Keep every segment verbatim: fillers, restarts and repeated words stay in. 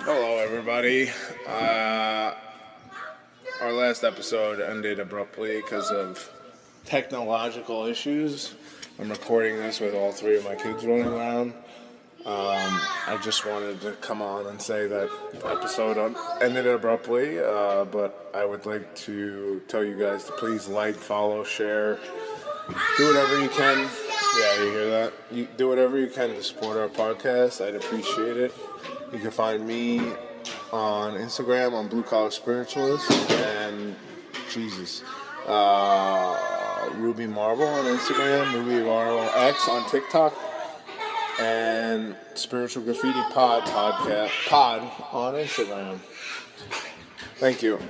Hello, everybody. Uh, our last episode ended abruptly because of technological issues. I'm recording this with all three of my kids running around. Um, I just wanted to come on and say that the episode ended abruptly, uh, but I would like to tell you guys to please like, follow, share, do whatever you can. Yeah, you hear that? You do whatever you can to support our podcast. I'd appreciate it. You can find me on Instagram on Blue Collar Spiritualist and Jesus, uh, Ruby Marble on Instagram, Ruby Marble X on TikTok, and Spiritual Graffiti Pod podcast Pod on Instagram. Thank you.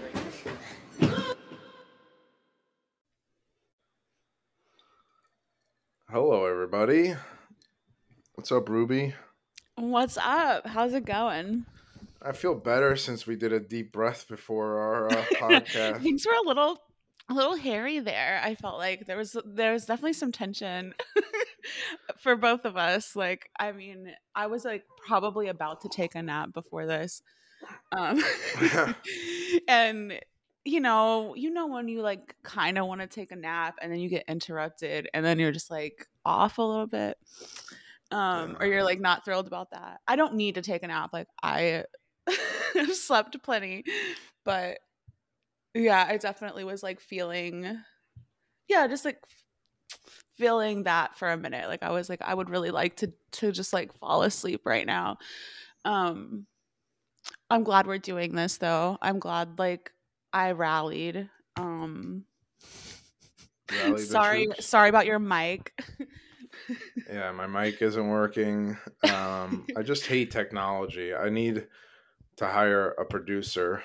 Hello, everybody. What's up, Ruby? What's up? How's it going? I feel better since we did a deep breath before our uh, podcast. Things were a little, a little hairy there. I felt like there was there was definitely some tension for both of us. Like, I mean, I was like probably about to take a nap before this, um, and you know, you know when you like kind of want to take a nap and then you get interrupted and then you're just like off a little bit. Um, or you're like not thrilled about that. I don't need to take a nap. Like I slept plenty, but yeah, I definitely was like feeling, yeah, just like feeling that for a minute. Like I was like, I would really like to to just like fall asleep right now. Um, I'm glad we're doing this though. I'm glad like I rallied. Um, Rally the sorry, troops. sorry about your mic. Yeah, my mic isn't working. Um, I just hate technology. I need to hire a producer.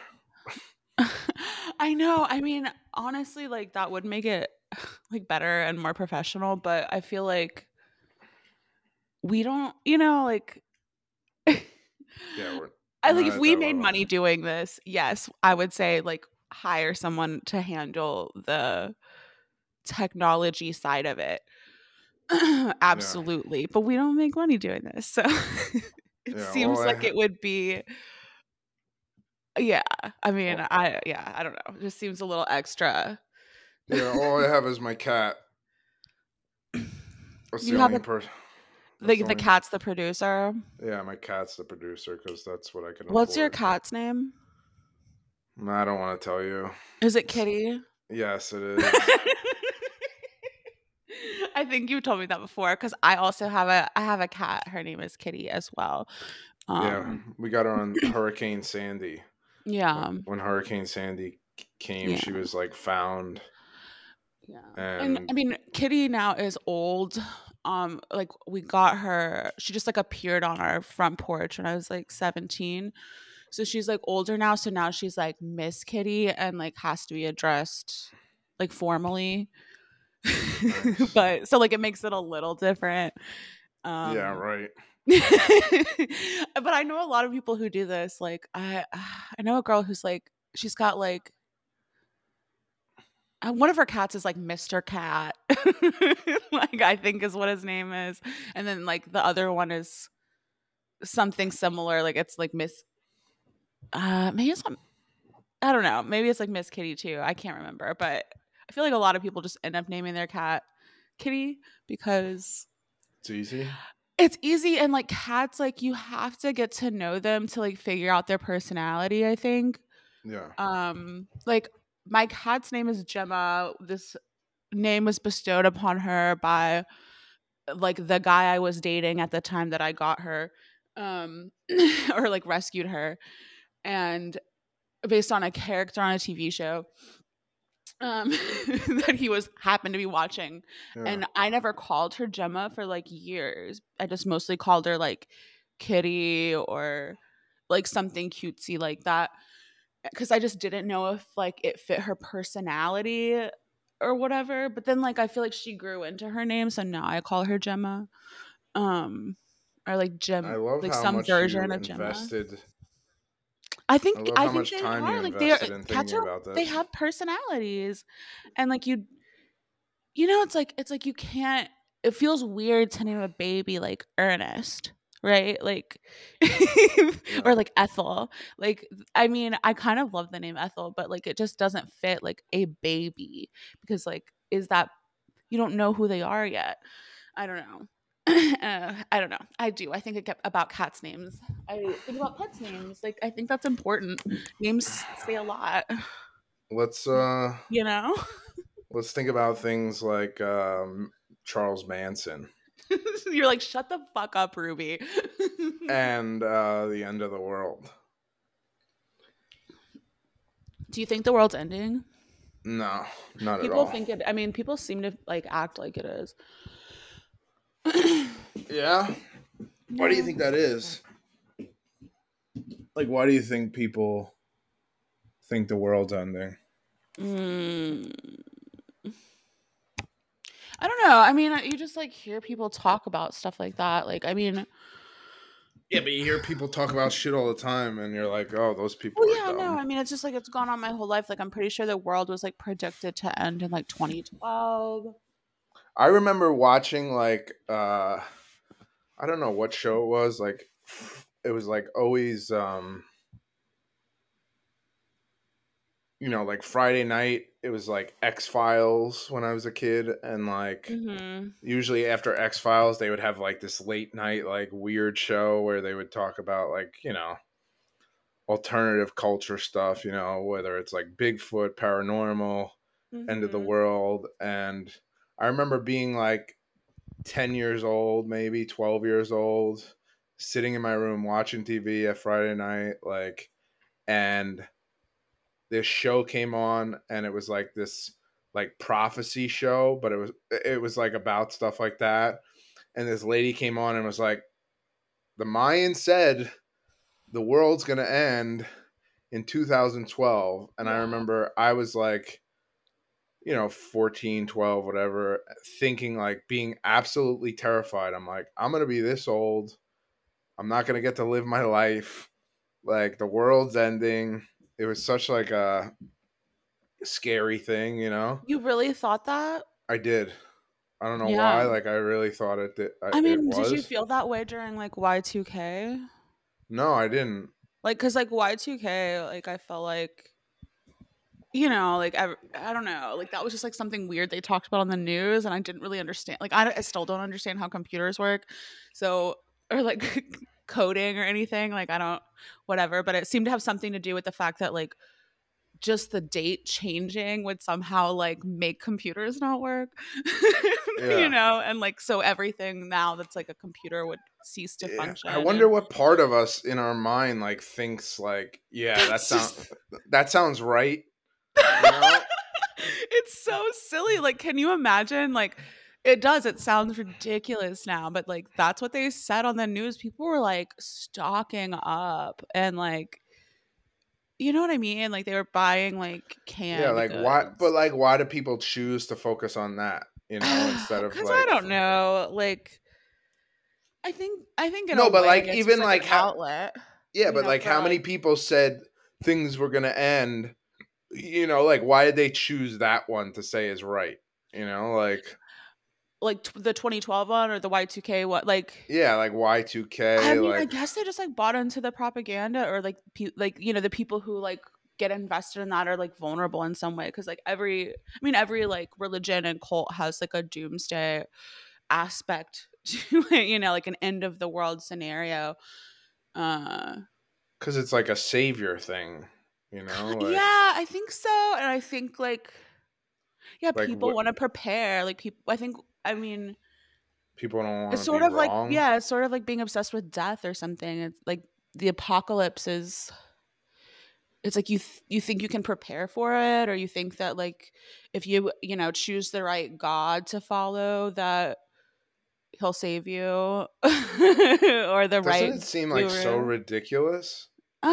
I know. I mean, honestly, like that would make it like better and more professional, but I feel like we don't, you know, like Yeah, we're, I we're like not if at we that made level. money doing this, yes, I would say like hire someone to handle the technology side of it. Absolutely. But we don't make money doing this. So it Yeah, seems well, like I, it would be yeah. I mean, well, I yeah, I don't know. It just seems a little extra. yeah, all I have is my cat. That's You the have only a person. the the cat's the producer. Yeah, my cat's the producer because that's what I can What's your afford. cat's name? I don't want to tell you. Is it Kitty? Yes, it is. I think you told me that before because I also have a I have a cat. Her name is Kitty as well. Um, Yeah, we got her on Hurricane Sandy. Yeah. When, when Hurricane Sandy came, Yeah. she was like found. Yeah. And, and I mean, Kitty now is old. Um, like we got her. She just like appeared on our front porch when I was like seventeen. So she's like older now. So now she's like Miss Kitty and like has to be addressed like formally. Nice. But so like it makes it a little different. Um, Yeah, right. But I know a lot of people who do this. Like I, I know a girl who's like she's got like uh, one of her cats is like Mister Cat, like I think is what his name is, and then like the other one is something similar. Like it's like Miss. Uh, maybe it's not, I don't know. Maybe it's like Miss Kitty too. I can't remember, but I feel like a lot of people just end up naming their cat Kitty because It's easy. it's easy and like cats, like you have to get to know them to like figure out their personality, I think. Yeah. Um, like my cat's name is Gemma. This name was bestowed upon her by like the guy I was dating at the time that I got her, um, or like rescued her, and based on a character on a T V show um that he was happened to be watching. Yeah. And I never called her Gemma for like years. I just mostly called her like Kitty or like something cutesy like that because I just didn't know if like it fit her personality or whatever. But then like I feel like she grew into her name, so now I call her Gemma. Um or like Gem I love like how some much version you of Gemma. invested. I I think love I how think much they time you are like they are invested in cats thinking are about they this. have personalities, and like you you know it's like it's like you can't, it feels weird to name a baby like Ernest, right? Like, Yeah. or like Ethel. Like, I mean, I kind of love the name Ethel, but like it just doesn't fit like a baby because like, is that you don't know who they are yet? I don't know. uh, I don't know. I do. I think it get about cats' names. I think about pets' names. Like, I think that's important. Names say a lot. Let's uh You know. let's think about things like um, Charles Manson You're like, shut the fuck up, Ruby. and uh, the end of the world. Do you think the world's ending? No, not at People all. think it. I mean, people seem to like act like it is. Yeah. Why do you No. think that is? Like, why do you think people think the world's ending? Mm, I don't know. I mean, you just like hear people talk about stuff like that. Like, I mean, Yeah, but you hear people talk about shit all the time, and you're like, oh, those people well, are yeah, no. dumb. I mean, it's just like it's gone on my whole life. Like, I'm pretty sure the world was like predicted to end in like twenty twelve. I remember watching, like, uh, I don't know what show it was. Like, it was like always, um, you know, like Friday night, it was like X Files when I was a kid. And like, Mm-hmm. usually after X Files, they would have like this late night, like weird show where they would talk about, like, you know, alternative culture stuff, you know, whether it's like Bigfoot, paranormal, end of the Mm-hmm. world. And I remember being like ten years old, maybe twelve years old, sitting in my room watching T V at Friday night, like, and this show came on, and it was like this like prophecy show, but it was it was like about stuff like that. And this lady came on and was like, the Mayans said the world's gonna end in two thousand twelve. And I Yeah. remember I was like, you know, fourteen, twelve, whatever, thinking, like, being absolutely terrified. I'm like, I'm going to be this old. I'm not going to get to live my life. Like, the world's ending. It was such like a scary thing, you know? You really thought that? I did. I don't know Yeah. why. Like, I really thought it did, I, I it mean, did you was. feel that way during like Y two K? No, I didn't. Like, cause like Y two K, like I felt like, you know, like I, I don't know, like that was just like something weird they talked about on the news, and I didn't really understand. Like, I, I still don't understand how computers work, so or like coding or anything. Like, I don't, whatever. But it seemed to have something to do with the fact that like just the date changing would somehow like make computers not work, you Yeah. know, and like so everything now that's like a computer would cease to Yeah. function. I wonder And what part of us in our mind like thinks like, yeah, that that's sound just that sounds right, you know? it's so silly. Like, can you imagine? Like, it does. It sounds ridiculous now, but like, that's what they said on the news. People were like stocking up and like, you know what I mean? Like, they were buying like Yeah, canned like why but goods. like why do people choose to focus on that, you know, instead of Because I like don't f- know. Like, I think, I think in a No, but way, like it's just even like an like how outlet, yeah, you but know, like for how many like, people said things were going to end, you know, like why did they choose that one to say is right, you know, like like t- the twenty twelve one or the Y two K what like yeah, like Y two I K, mean, I like guess they just like bought into the propaganda or like pe- like you know the people who like get invested in that are like vulnerable in some way because like every I mean every like religion and cult has like a doomsday aspect to it, you know, like an end of the world scenario. Uh cuz it's like a savior thing, you know, yeah, like I think so. And I think like yeah, like people what want to prepare. Like people I think I mean people don't it's want to be sort of like wrong. yeah, it's sort of like being obsessed with death or something. It's like the apocalypse is it's like you th- you think you can prepare for it or you think that like if you you know choose the right god to follow that he'll save you or the Doesn't right it seem like so guru ridiculous?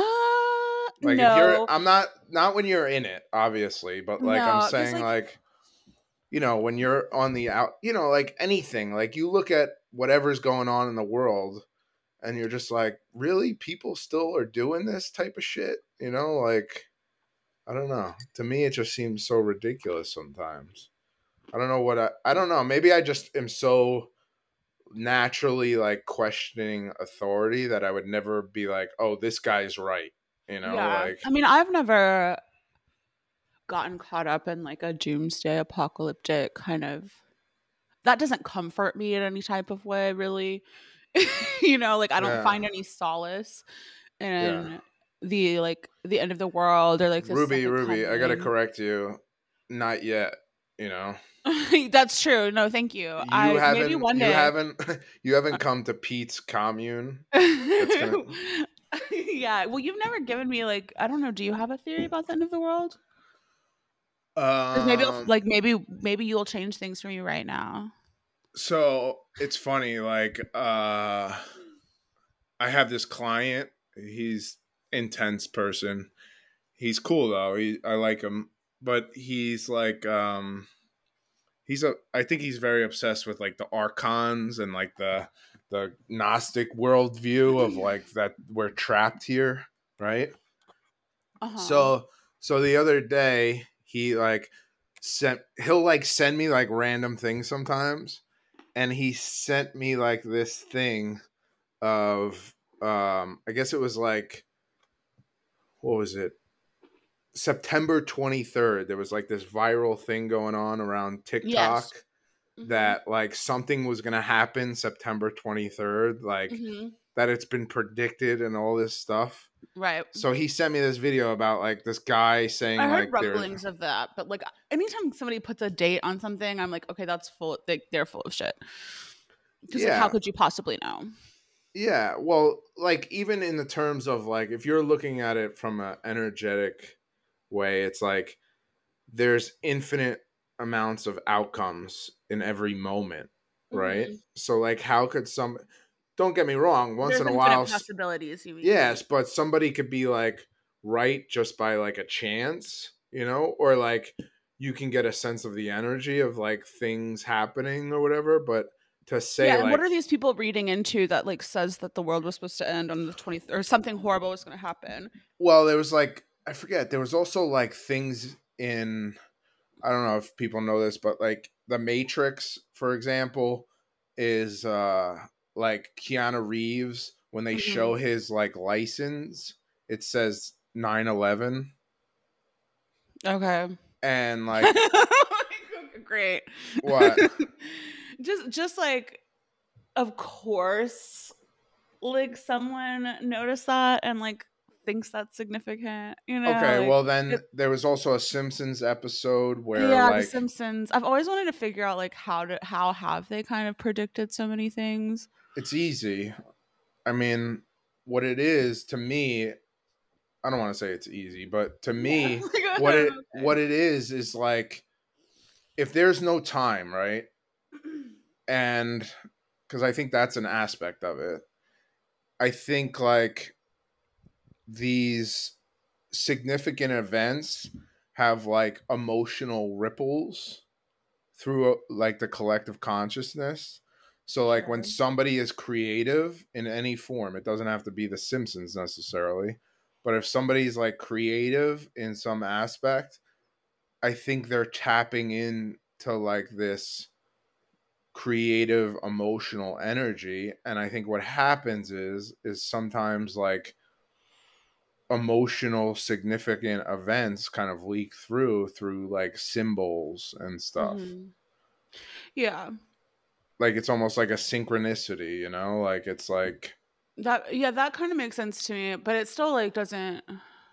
uh Like if you're no I'm not not when you're in it, obviously, but like I'm no because saying like like you know, when you're on the out, you know, like anything, like you look at whatever's going on in the world and you're just like, really? People still are doing this type of shit? You know, like, I don't know. To me, it just seems so ridiculous sometimes. I don't know what I, I don't know. Maybe I just am so naturally like questioning authority that I would never be like, oh, this guy's right. You know, Yeah. like I mean, I've never gotten caught up in like a doomsday apocalyptic kind of, that doesn't comfort me in any type of way, really. You know, like I don't yeah, find any solace yeah. in the like the end of the world or like the Ruby, second Ruby, I gotta coming. correct you. Not yet. You know, That's true. No, thank you. you I maybe haven't, one you day. haven't, you haven't come to Pete's commune. That's gonna. Yeah. Well, you've never given me like, I don't know, do you have a theory about the end of the world? 'Cause maybe I'll, Um. like maybe maybe you'll change things for me right now. So it's funny. Like, uh, I have this client. He's intense person. He's cool though. He, I like him, but he's like, um, he's a. I think he's very obsessed with like the archons and like the the Gnostic worldview of like that we're trapped here, right? Uh-huh. So so the other day he like sent he'll like send me like random things sometimes, and he sent me like this thing of um I guess it was like, what was it? September twenty-third. There was like this viral thing going on around Yes. TikTok Mhm. that like something was going to happen September twenty-third, like Mhm. that it's been predicted and all this stuff. Right. So he sent me this video about like this guy saying I heard like there's rumblings of that, but like anytime somebody puts a date on something, I'm like, okay, that's full. They, they're full of shit. Because like, how yeah. could you possibly know? Yeah, well, like even in the terms of like if you're looking at it from an energetic way, it's like there's infinite amounts of outcomes in every moment, right? Hmm. So like how could some, don't get me wrong, once There's in a infinite while, possibilities. You mean? yes, but somebody could be like right just by like a chance, you know, or like you can get a sense of the energy of like things happening or whatever, but to say Yeah. And what like, are these people reading into that like says that the world was supposed to end on the twentieth or something horrible was going to happen? well, there was like, I forget, there was also like things in, I don't know if people know this, but like the Matrix, for example, is uh like Keanu Reeves when they Hmm. show his like license, it says nine eleven, Okay. and like Great. what? just just like of course like someone noticed that and like thinks that's significant, you know, Okay, like well then it, there was also a Simpsons episode where yeah, the like Simpsons. I've always wanted to figure out like how to how have they kind of predicted so many things. it's easy. I mean, what it is to me, I don't want to say it's easy, but to Yeah. me, Like, what it okay. what it is is like if there's no time, right? And because I think that's an aspect of it. I think like these significant events have like emotional ripples through like the collective consciousness. So like when Sure. somebody is creative in any form, it doesn't have to be the Simpsons necessarily, but if somebody's like creative in some aspect, I think they're tapping into like this creative emotional energy, and I think what happens is is sometimes like emotional significant events kind of leak through through like symbols and stuff. Hmm. Yeah. Like it's almost like a synchronicity, you know, like it's like That yeah, that kind of makes sense to me, but it still like doesn't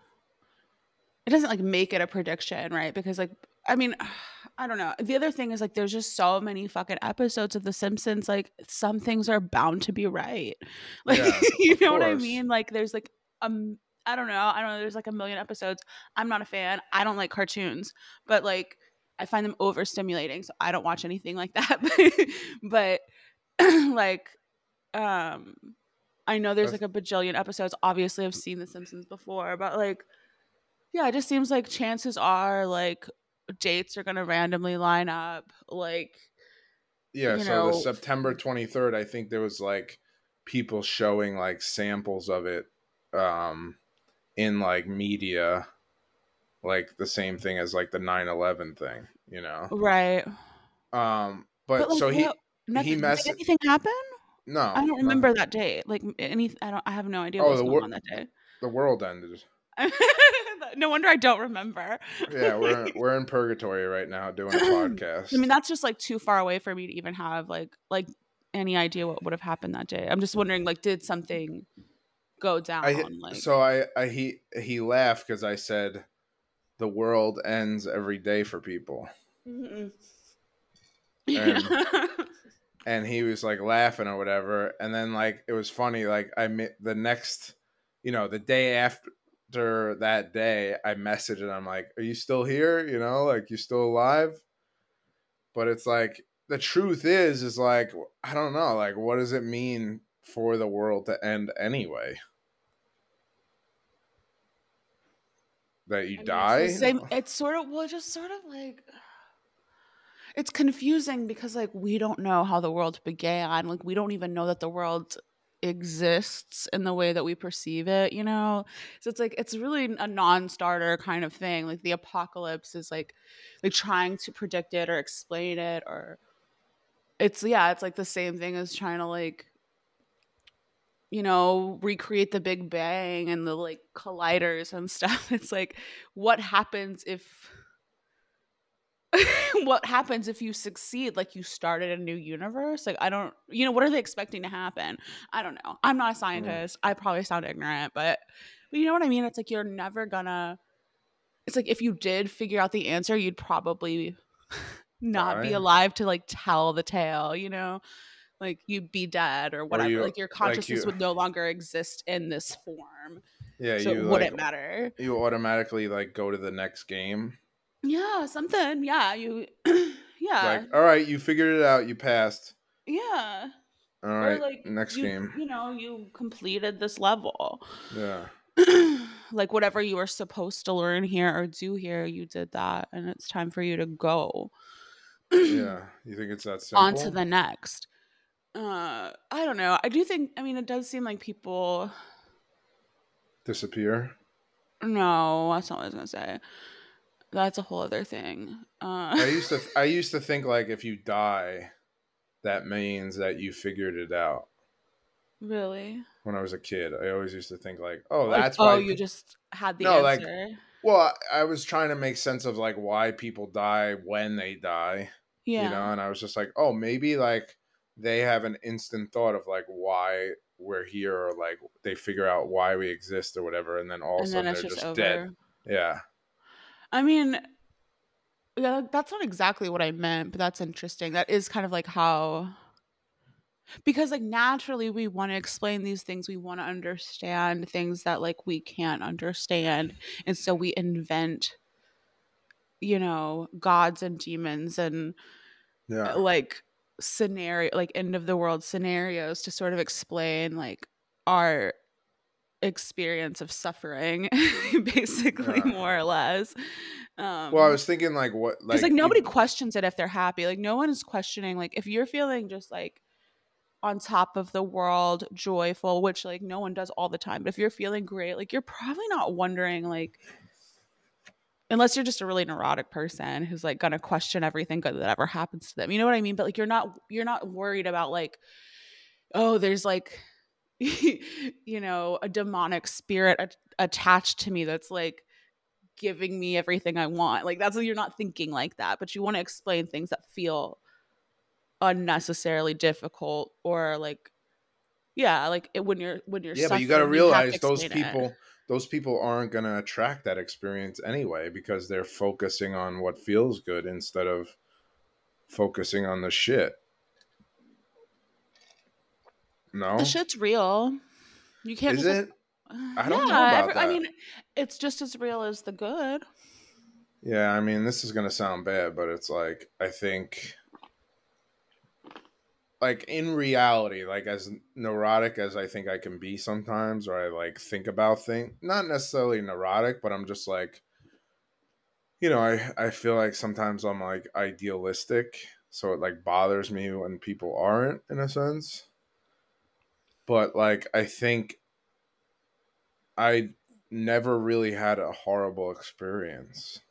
it doesn't like make it a prediction, right? Because like I mean, I don't know. The other thing is like there's just so many fucking episodes of The Simpsons. Like some things are bound to be right. Like yeah, you of know what I course. mean? Like there's like um I don't know. I don't know. There's like a million episodes. I'm not a fan. I don't like cartoons, but like I find them overstimulating, so I don't watch anything like that. but like um I know there's That's, like a bajillion episodes. Obviously, I've seen The Simpsons before, but like yeah, it just seems like chances are like dates are gonna randomly line up. Like, yeah, you so the know, September twenty-third, I think there was like people showing like samples of it um in like media, like the same thing as like the nine eleven thing, you know. right. Um But but like so what he he nothing did mess anything happen? I No, don't nothing. remember that day. Like any, I don't. I have no idea what Oh, was the going wor- on that day. the world ended. No wonder I don't remember. Yeah, we're we're in purgatory right now doing a I mean, podcast. that's just like too far away for me to even have like like any idea what would have happened that day. I'm just wondering, like, did something go I down? Like, so I I he he laughed because I said the world ends every day for people, mm-mm. and Yeah. and he was like laughing or whatever, and then like it was funny. Like I mi- the next, you know, the day after that day, I messaged and I'm like, "Are you still here? You know, like you still alive?" But it's like the truth is, is like I don't know, like what does it mean for the world to end anyway? That you I mean, it's the die? same. It's sort of, well, just sort of like, it's confusing because like we don't know how the world began. Like we don't even know that the world exists in the way that we perceive it, you know? So it's like it's really a non-starter kind of thing. Like the apocalypse is like like trying to predict it or explain it, or it's, yeah, it's like the same thing as trying to like, you know, recreate the Big Bang and the like colliders and stuff. It's like what happens if what happens if you succeed, like you started a new universe? Like I don't, you know, what are they expecting to happen? I don't know. I'm not a Mm, scientist. I probably sound ignorant, but, but you know what I mean? It's like you're never gonna, it's like if you did figure out the answer, you'd probably not be die? alive to like tell the tale, you know? Like you'd be dead or Or whatever. you Like your like consciousness you would no longer exist in this form. yeah, So it you like wouldn't matter. you automatically like go to the next game. Yeah, something. Yeah, you yeah. Like, all right, you figured it out, you passed. Yeah. All Or right, like next you game. you know, you completed this level. Yeah. Like whatever you were supposed to learn here or do here, you did that and it's time for you to go Yeah. You think it's that on to simple? the next. Uh I don't know. I do think, I mean, it does seem like people, Disappear? no, that's not what I was going to say. That's a whole other thing. Uh I used to I used to think like if you die, that means that you figured it out. Really? When I was a kid, I always used to think like, "Oh, Like, that's oh, why you pe-. just had the No, like answer. well, I, I was trying to make sense of like why people die when they die, you know, Yeah. and I was just like, "Oh, maybe like they have an instant thought of like why we're here or like they figure out why we exist or whatever and then all of a And then sudden it's they're just just dead." over. Yeah. I mean, yeah, that's not exactly what I meant, but that's interesting. That is kind of like how, because like naturally we want to explain these things, we want to understand things that like we can't understand, and so we invent, you know, gods and demons and uh, Yeah. like scenario, like end of the world scenarios to sort of explain like our experience of suffering, basically, Yeah. more or less. Well, I Um was thinking like what because like like nobody even questions it if they're happy. Like no one is questioning, like if you're feeling just like on top of the world, joyful, which like no one does all the time, but if you're feeling great, like you're probably not wondering, like, unless you're just a really neurotic person who's like gonna question everything good that ever happens to them, you know what I mean? But like you're not you're not worried about like, oh, there's like you know, a demonic spirit a- attached to me that's like giving me everything I want. Like that's, you're not thinking like that, but you want to explain things that feel unnecessarily difficult, or like, yeah, like it, when you're when you're yeah, but you got to suffering, you have to realize those explain it. people those people aren't going to attract that experience anyway because they're focusing on what feels good instead of focusing on the shit. The No? shit's real. You can't Is just like, it? uh, I don't know yeah. about Every, I that. mean, it's just as real as the good. Yeah, I mean, this is going to sound bad, but it's like I think like in reality, like as neurotic as I think I can be sometimes, or I like think about things, not necessarily neurotic, but I'm just like, you know, I, I feel like sometimes I'm like idealistic. So it like bothers me when people aren't in a sense. But like, I think I never really had a horrible experience.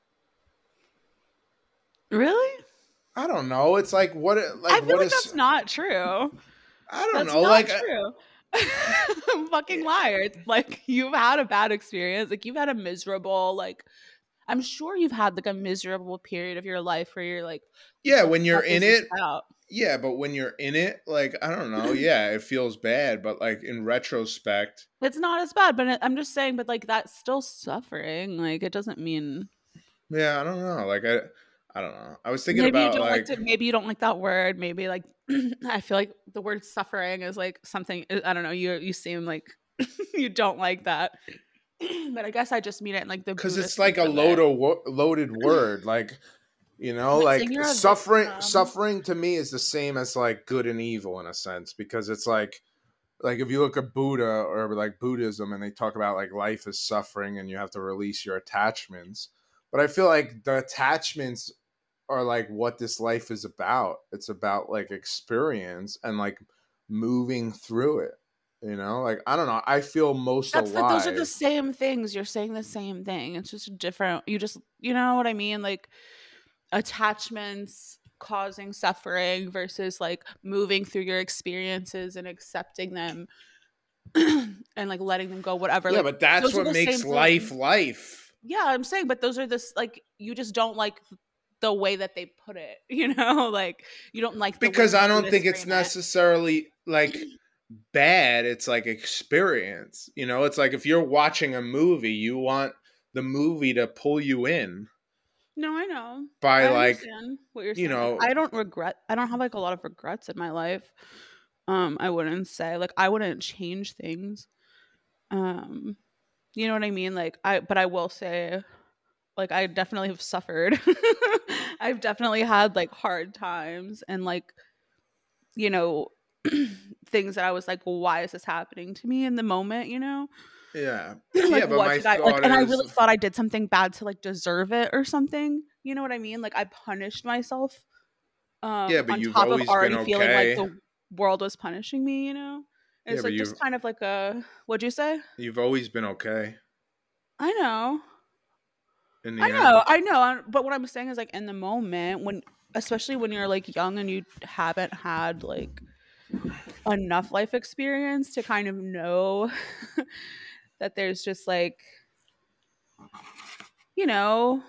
Really? I don't know. It's like, what, I like, feel what like is, that's not true. I don't That's know. not Like, I, true. Fucking liar. It's like you've had a bad experience. Like you've had a miserable, like I'm sure you've had like a miserable period of your life where you're like, what yeah, the when you're fuck in is this it, about? yeah, but when you're in it, like, I don't know. Yeah, it feels bad, but like in retrospect, It's not as bad, but it, I'm just saying, but like that's still suffering. Like it doesn't mean yeah, I don't know. Like, I, I don't know. I was thinking maybe you about don't like like, to maybe you don't like that word. Maybe like I feel like the word suffering is like something I don't know, you you seem like you don't like that. But I guess I just mean it in like the because it's Buddhist like sense a of it. load of wo- loaded word. Like, you know, Like saying like you're a suffering. victim. Suffering to me is the same as like good and evil in a sense, because it's like, like if you look at Buddha or like Buddhism, and they talk about like life is suffering and you have to release your attachments. But I feel like the attachments are like what this life is about. It's about like experience and like moving through it. You know, like I don't know. I feel most That's the those are the alive same things. You're saying the same thing. It's just a different you just you know what I mean? Like attachments causing suffering versus like moving through your experiences and accepting them and like letting them go, whatever. Yeah, Like but that's those are what the makes same life things. life. Yeah, I'm saying, but those are this like you just don't like the way that they put it, you know? Like you don't like the way Because the I don't think Buddhists it's frame it. necessarily like bad. It's like experience. You know, it's like if you're watching a movie, you want the movie to pull you in No, I know. by I like, understand what you're you saying. Like know, I don't regret I don't have like a lot of regrets in my life. Um, I wouldn't say. Like I wouldn't change things. Um, you know what I mean? Like I but I will say like I definitely have suffered. I've definitely had like hard times and like, you know, things that I was like, well, why is this happening to me in the moment, you know? yeah. Like Yeah, but what my did I like thought and I is, really thought I did something bad to like deserve it or something. You know what I mean? Like I punished myself yeah, um but on you've top of always been already feeling like okay. the world was punishing me, you know? And Yeah, it's but like just you've kind of like a what'd you say? you've always been okay I know. in I the know. end. I know. uh, But what I'm saying is like in the moment when especially when you're like young and you haven't had like enough life experience to kind of know that there's just like, you know,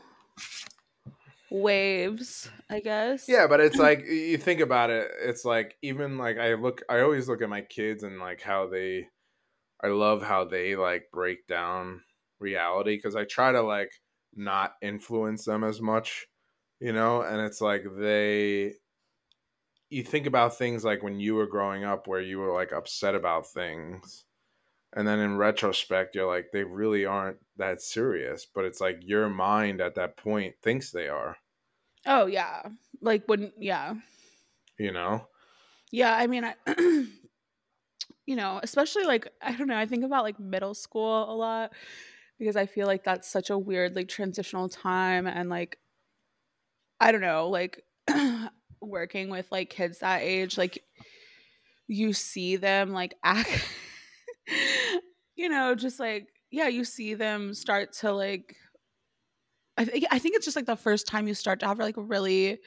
waves, I guess. Yeah, but it's like you think about it, it's like even like I look I always look at my kids and like how they I love how they like break down reality, because I try to like not influence them as much, you know, and it's like they you think about things like when you were growing up where you were like upset about things, and then in retrospect you're like they really aren't that serious, but it's like your mind at that point thinks they are, Oh yeah. Like when yeah. you know. Yeah, I mean I you know, especially like I don't know, I think about like middle school a lot because I feel like that's such a weird like transitional time and like I don't know, like working with like kids that age, like you see them like act, you know, just like yeah, you see them start to like. I think I think it's just like the first time you start to have like really,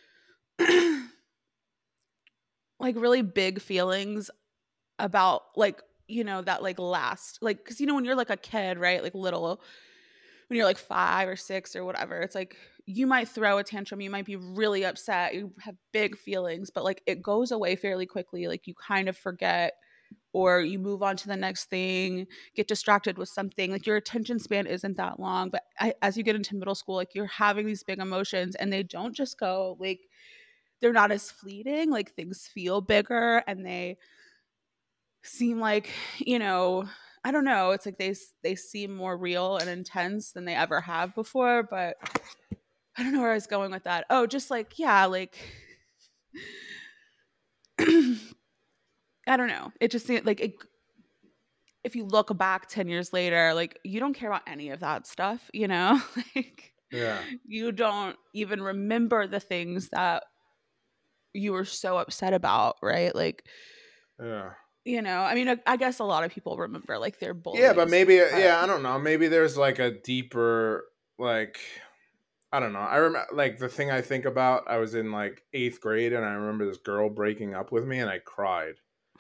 like really big feelings about like you know that like last like because you know when you're like a kid right like little when you're like five or six or whatever it's like you might throw a tantrum you might be really upset you have big feelings but like it goes away fairly quickly like you kind of forget or you move on to the next thing get distracted with something like your attention span isn't that long but I, as you get into middle school like you're having these big emotions and they don't just go like they're not as fleeting like things feel bigger and they seem like you know I don't know it's like they they seem more real and intense than they ever have before but I don't know where I was going with that. Oh, just like yeah, like I don't know. It just seemed like it, if you look back ten years later, like you don't care about any of that stuff, you know? Like Yeah. you don't even remember the things that you were so upset about, right? Like, Yeah. you know, I mean, I, I guess a lot of people remember like their Yeah, but bullies, maybe but yeah, I don't know. Maybe there's like a deeper like I don't know. I remember like the thing I think about. I was in like eighth grade, and I remember this girl breaking up with me, and I cried.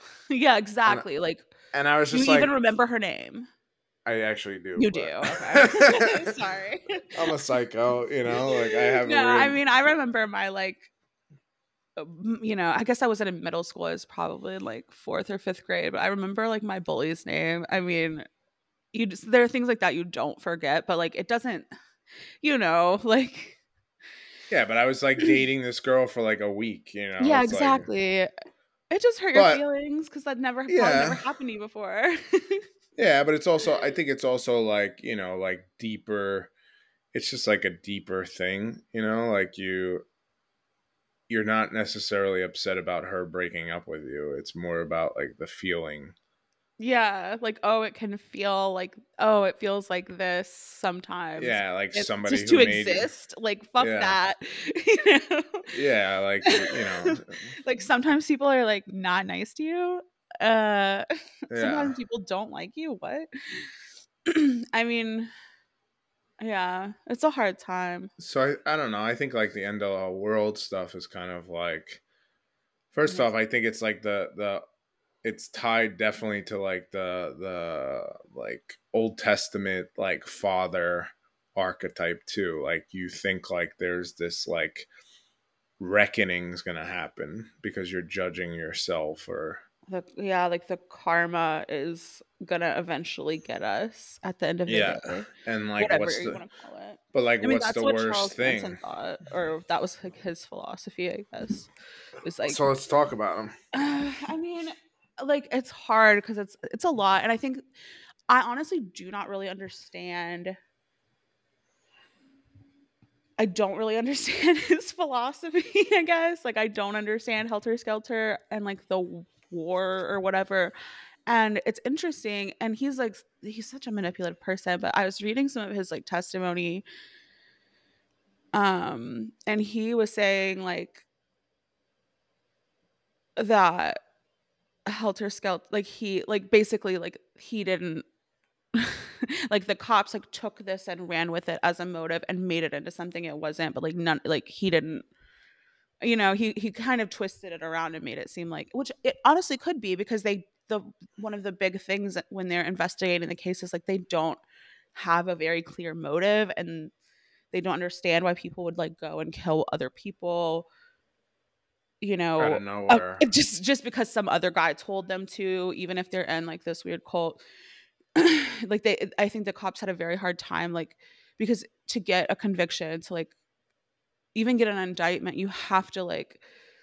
Yeah, And exactly. Like, and I was you just even like, remember her name. I actually do, You do. but Okay. Sorry. I'm a psycho, you know, like I have a No, I weird. mean, I remember my like um, you know, I guess I wasn't in middle school. I was probably in like fourth or fifth grade, but I remember like my bully's name. I mean, you just there are things like that you don't forget, but like it doesn't, you know, like Yeah, but I was like dating this girl for like a week, you know. yeah, It's like, exactly. It just hurt your but feelings because that never probably never yeah, happened to you before. yeah, but it's also, I think it's also like, you know, like deeper. It's just like a deeper thing, you know, like you you're not necessarily upset about her breaking up with you. It's more about like the feeling. Yeah, like, oh, it can feel like oh, it feels like this sometimes. Yeah, like It somebody just who to made you. exist, like, fuck Yeah. that, you know? Yeah, like you know. Like, sometimes people are, like, not nice to you. Uh, Yeah. sometimes people don't like you, what? I mean, yeah, it's a hard time. So I, I don't know. I think like the end of the world stuff is kind of like, first off, I think it's like the the it's tied definitely to like the the like Old Testament like father archetype too. Like you think like there's this like reckoning's gonna happen because you're judging yourself or The yeah, like, the karma is gonna eventually get us at the end of the yeah. day, And like whatever what's you the wanna call it. but like I mean, what's that's the what worst Charles Manson thing? thought, or that was, like, his philosophy, I guess. It's like, So let's talk about them. uh, I mean, like, it's hard because it's it's a lot, and I think I honestly do not really understand I don't really understand his philosophy, I guess. Like, I don't understand Helter Skelter and, like, the w war or whatever, and it's interesting, and he's, like s he's such a manipulative person, but I was reading some of his, like, testimony, um, and he was saying, like, that Helter Skelter like, he like, basically, like, he didn't like, the cops, like, took this and ran with it as a motive and made it into something it wasn't, but, like, none like, he didn't you know, he he kind of twisted it around and made it seem like which it honestly could be because they the one of the big things that when they're investigating the case is, like, they don't have a very clear motive, and they don't understand why people would, like, go and kill other people, you Out know, of uh, nowhere. just just because some other guy told them to, even if they're in, like, this weird cult. Like, they I think the cops had a very hard time, like because to get a conviction, to, like, even get an indictment, you have to, like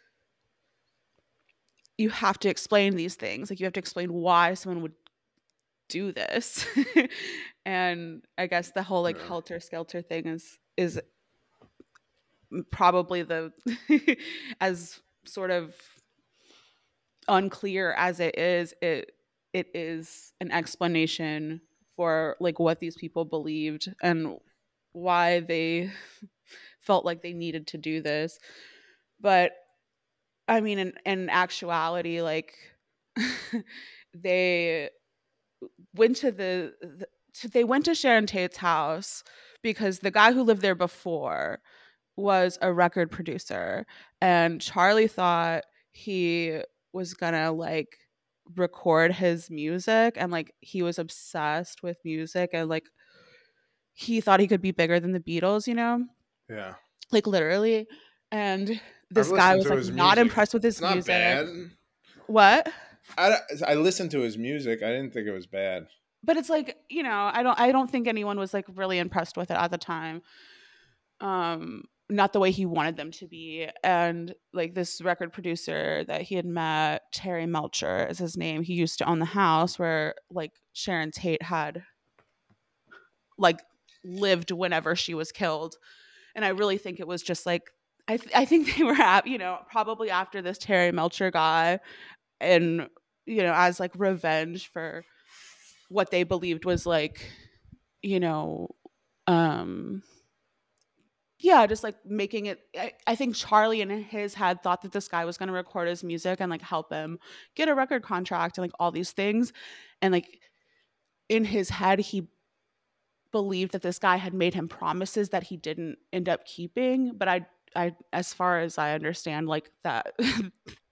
you have to explain these things. Like, you have to explain why someone would do this. And I guess the whole, like, Yeah. helter skelter thing is is probably the as sort of unclear as it is, it it is an explanation for, like, what these people believed and why they felt like they needed to do this. But I mean, in in actuality, like, they went to the, the to, they went to Sharon Tate's house because the guy who lived there before was a record producer, and Charlie thought he was gonna like record his music, and like he was obsessed with music, and like he thought he could be bigger than the Beatles, you know, Yeah. like literally. And I've this guy listened was to like his not music. impressed with It's his not music. bad. What? I, I listened to his music. I didn't think it was bad. But it's like, you know, I don't I don't think anyone was like really impressed with it at the time. Um not the way he wanted them to be. And like this record producer that he had met, Terry Melcher is his name. He used to own the house where like Sharon Tate had like lived whenever she was killed. And I really think it was just like I th- I think they were at, you know, probably after this Terry Melcher guy and you know, as like revenge for what they believed was like, you know, um yeah, just like making it I, I think Charlie in his head thought that this guy was gonna record his music and like help him get a record contract and like all these things. And like in his head he believed that this guy had made him promises that he didn't end up keeping. But I I as far as I understand, like that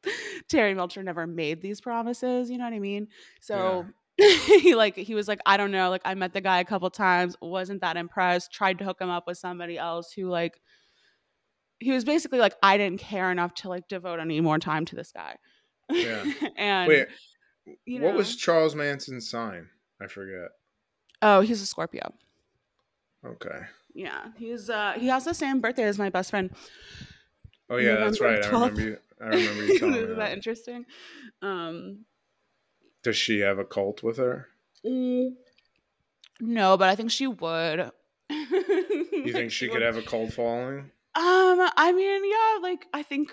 Terry Melcher never made these promises, you know what I mean? Yeah. So he like he was like, I don't know, like I met the guy a couple times, wasn't that impressed, tried to hook him up with somebody else who like he was basically like, I didn't care enough to like devote any more time to this guy. Yeah. And Wait, you what know, was Charles Manson's sign? I forget. oh, he's a Scorpio. Okay. Yeah, he's uh he has the same birthday as my best friend. Oh yeah, that's November right. I remember twelfth. you. I remember you telling me Isn't that that. interesting? Um Does she have a cult with her? mm, no, but I think she would. You Like think she she could would. have a cult following? Um, I mean, yeah, like I think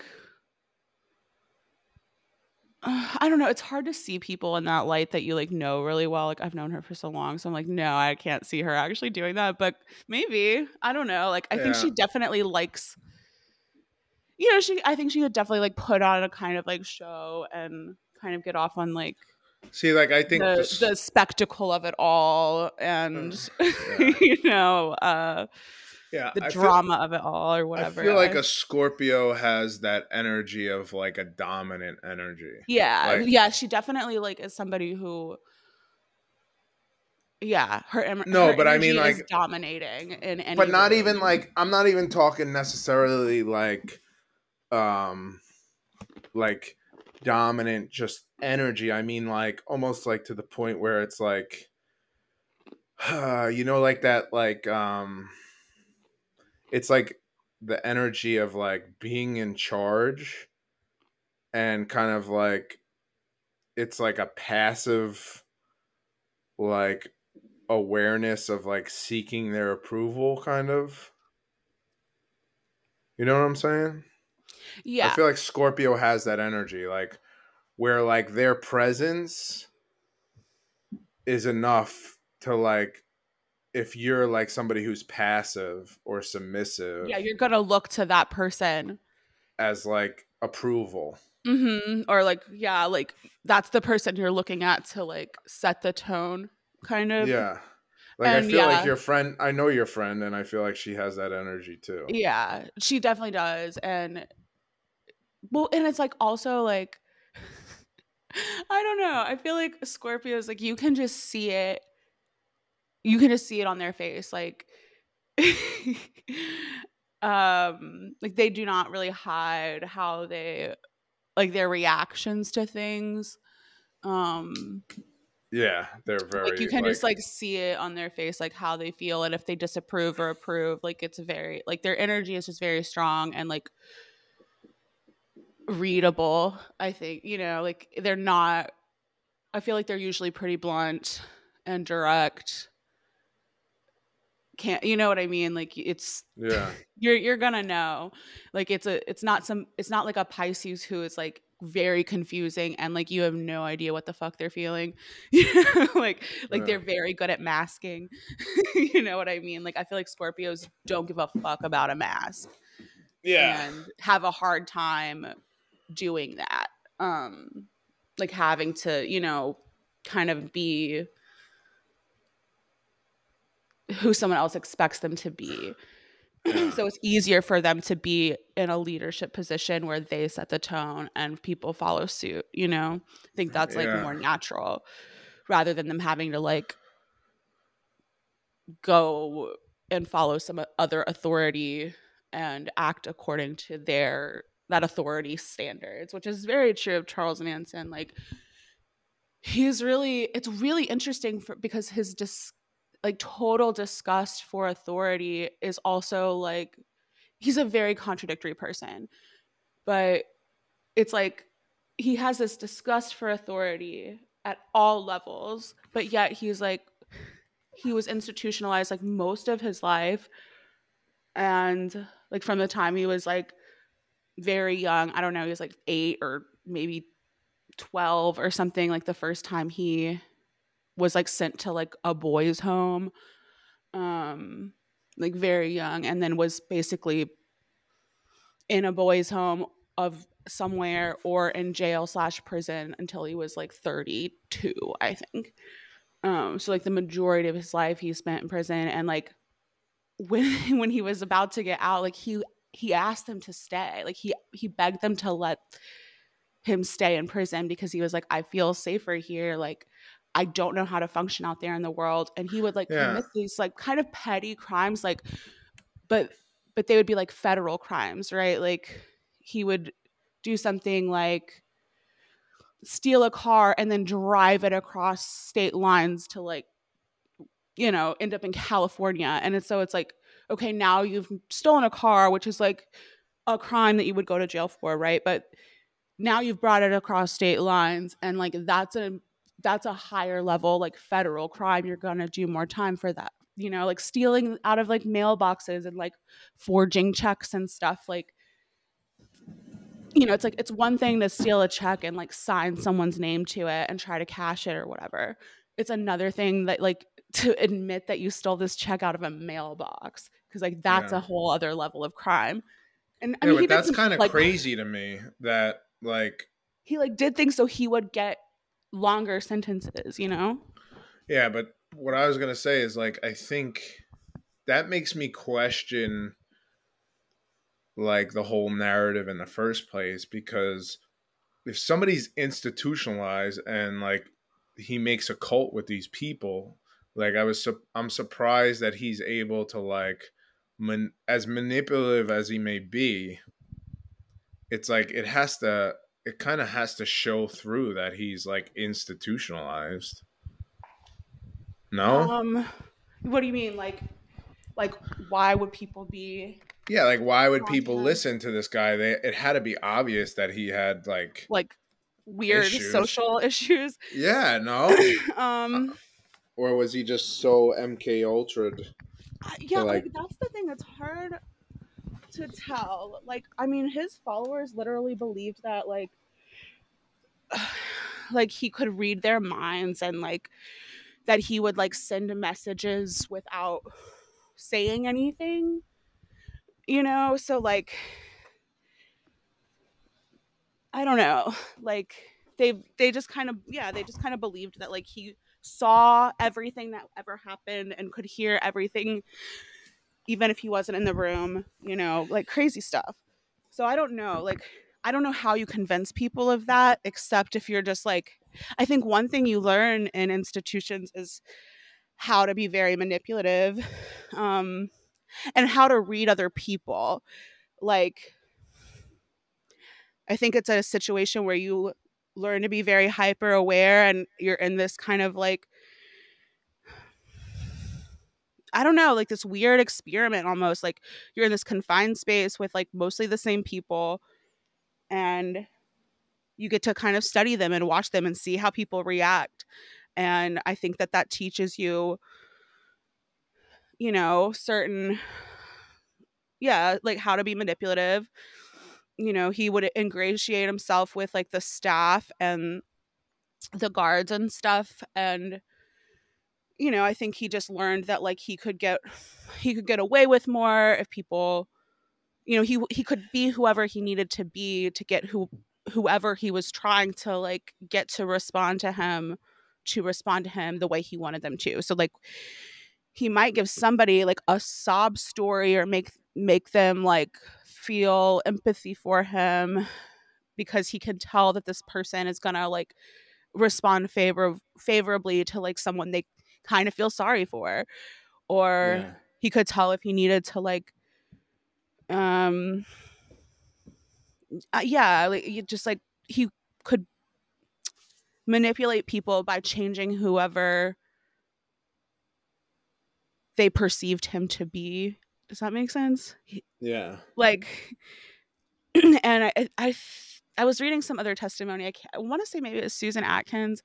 uh, I don't know. It's hard to see people in that light that you like know really well. Like I've known her for so long, so I'm like, no, I can't see her actually doing that. But maybe I don't know. Like I think Yeah. she definitely likes. You know, she. I think she would definitely like put on a kind of like show and kind of get off on like See, like I think the this. the spectacle of it all, Uh, and yeah. you know, uh, Yeah. the I feel. drama of it all, or I whatever. feel like I, a Scorpio has that energy of like a dominant energy. yeah, Like yeah. She definitely like is somebody who yeah, her em- her no, but I mean energy is like, dominating in but any not even room. like I'm not even talking necessarily like, um, like dominant just energy. I mean like almost like to the point where it's like, you know, like that like um, it's like the energy of like being in charge and kind of like it's like a passive like awareness of like seeking their approval kind of, you know what I'm saying? I Yeah, feel like Scorpio has that energy like where like their presence is enough to like if you're like somebody who's passive or yeah. submissive You're gonna look to that person, as like approval. hmm or like yeah, like that's the person you're looking at to like set the tone, kind of. Yeah, like I And feel like yeah, your friend, I know your friend and I feel like she has that energy too. yeah, she definitely does. And well, and it's like also like I don't know. I feel like Scorpios, like you can just see it. You can just see it on their face, like um like they do not really hide how they like their reactions to things. um Yeah, they're like you very can just like like see it on their face, like how they feel and if they disapprove or approve. Like it's very like their energy is just very strong and like readable. I think, you know, like they're not, I feel like they're usually pretty blunt and direct. Can't, you know what I mean? Like it's yeah. you're you're gonna know. Like it's a it's not some it's not like a Pisces who is like very confusing and like you have no idea what the fuck they're feeling. You know, like like Yeah. they're very good at masking. You know what I mean? Like I feel like Scorpios don't give a fuck about a mask Yeah. and have a hard time doing that. Um like having to, you know, kind of be who someone else expects them to be. Yeah. So it's easier for them to be in a leadership position where they set the tone and people follow suit, you know? I think that's like Yeah. more natural rather than them having to like go and follow some other authority and act according to their that authority standards, which is very true of Charles Manson. Like he's really it's really interesting for because his dis like total disgust for authority is also like he's a very contradictory person, but it's like he has this disgust for authority at all levels, but yet he's like he was institutionalized like most of his life, and like from the time he was like very young, I don't know, he was like eight or maybe twelve or something, like the first time he was like sent to like a boys home, um like very young, and then was basically in a boys home of somewhere or in jail slash prison until he was like thirty-two, I think. Um so like the majority of his life he spent in prison, and like when when he was about to get out, like he he asked them to stay, like he he begged them to let him stay in prison because he was like, I feel safer here. Like, I don't know how to function out there in the world. And he would like Yeah. commit these like kind of petty crimes, like, but but they would be like federal crimes, right? Like he would do something like steal a car and then drive it across state lines to like, you know, end up in California. And it's, so it's like, okay, now you've stolen a car, which is like a crime that you would go to jail for, right? But now you've brought it across state lines, and like that's a that's a higher level like federal crime. You're gonna do more time for that. You know, like stealing out of like mailboxes and like forging checks and stuff. Like, you know, it's like it's one thing to steal a check and like sign someone's name to it and try to cash it or whatever. It's another thing that like to admit that you stole this check out of a mailbox, because like that's Yeah. a whole other level of crime. And I Yeah, mean, he but did that's some, kind of like crazy to me that like he like did things so he would get longer sentences, you know? yeah, but what I was gonna say is like I think that makes me question like the whole narrative in the first place, because if somebody's institutionalized and like he makes a cult with these people, like I was su- I'm surprised that he's able to like man- as manipulative as he may be, it's like it has to it kind of has to show through that he's like institutionalized. No? Um, what do you mean? Like, like why would people be Yeah, like why would drawn to people him? listen to this guy? They it had to be obvious that he had like Like weird issues. social issues? Yeah, no? um, Or was he just so M K Ultra'd to yeah, like like that's the thing that's hard to tell. Like, I mean, his followers literally believed that like, like he could read their minds, and like that he would like send messages without saying anything, you know? So like I don't know. Like they they just kind of yeah, they just kind of believed that like he saw everything that ever happened and could hear everything even if he wasn't in the room, you know, like crazy stuff. So I don't know. Like I don't know how you convince people of that, except if you're just like, I think one thing you learn in institutions is how to be very manipulative, um and how to read other people. Like I think it's a situation where you learn to be very hyper aware, and you're in this kind of like, I don't know, like this weird experiment almost. Like you're in this confined space with like mostly the same people, and you get to kind of study them and watch them and see how people react. And I think that that teaches you, you know, certain, yeah, like how to be manipulative. You know, he would ingratiate himself with like the staff and the guards and stuff. And you know, I think he just learned that like he could get he could get away with more if people, you know, he he could be whoever he needed to be to get who whoever he was trying to like get to respond to him to respond to him the way he wanted them to. So like he might give somebody like a sob story or make make them like feel empathy for him because he can tell that this person is going to like respond favor favorably to like someone they kind of feel sorry for. Or yeah. he could tell if he needed to like um uh, yeah, like you just like he could manipulate people by changing whoever they perceived him to be. Does that make sense? He- Yeah. like and I I I was reading some other testimony. I, can't, I want to say maybe it was Susan Atkins.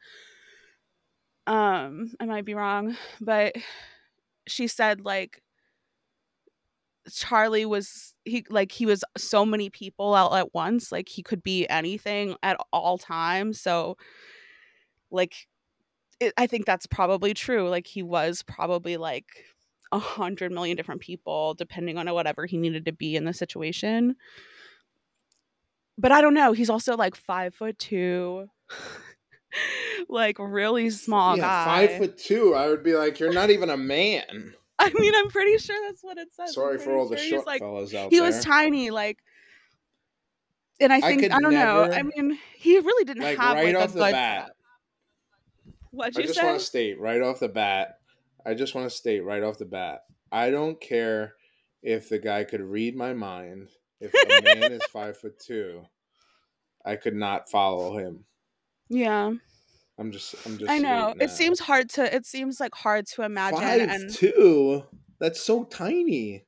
Um, I might be wrong, but she said like Charlie was he like he was so many people out at once, like he could be anything at all times. So like it, I think that's probably true. Like he was probably like a hundred million different people depending on whatever he needed to be in the situation. But I don't know. He's also like five foot two, like really small Yeah, five guy. foot two. I would be like, you're not even a man. I mean, I'm pretty sure that's what it says. I'm Sorry for pretty all the sure he's short like fellas out he was there. tiny, like And I I think could I don't know. I never, mean, he really didn't like have right like a off the good bat, setup. What'd I you just want say? to state right off the bat, I just want to state right off the bat, I don't care if the guy could read my mind. If a man is five foot two, I could not follow him. Yeah. I'm just I'm just I know. stating It that. seems hard to it seems like hard to imagine Five and two? That's so tiny.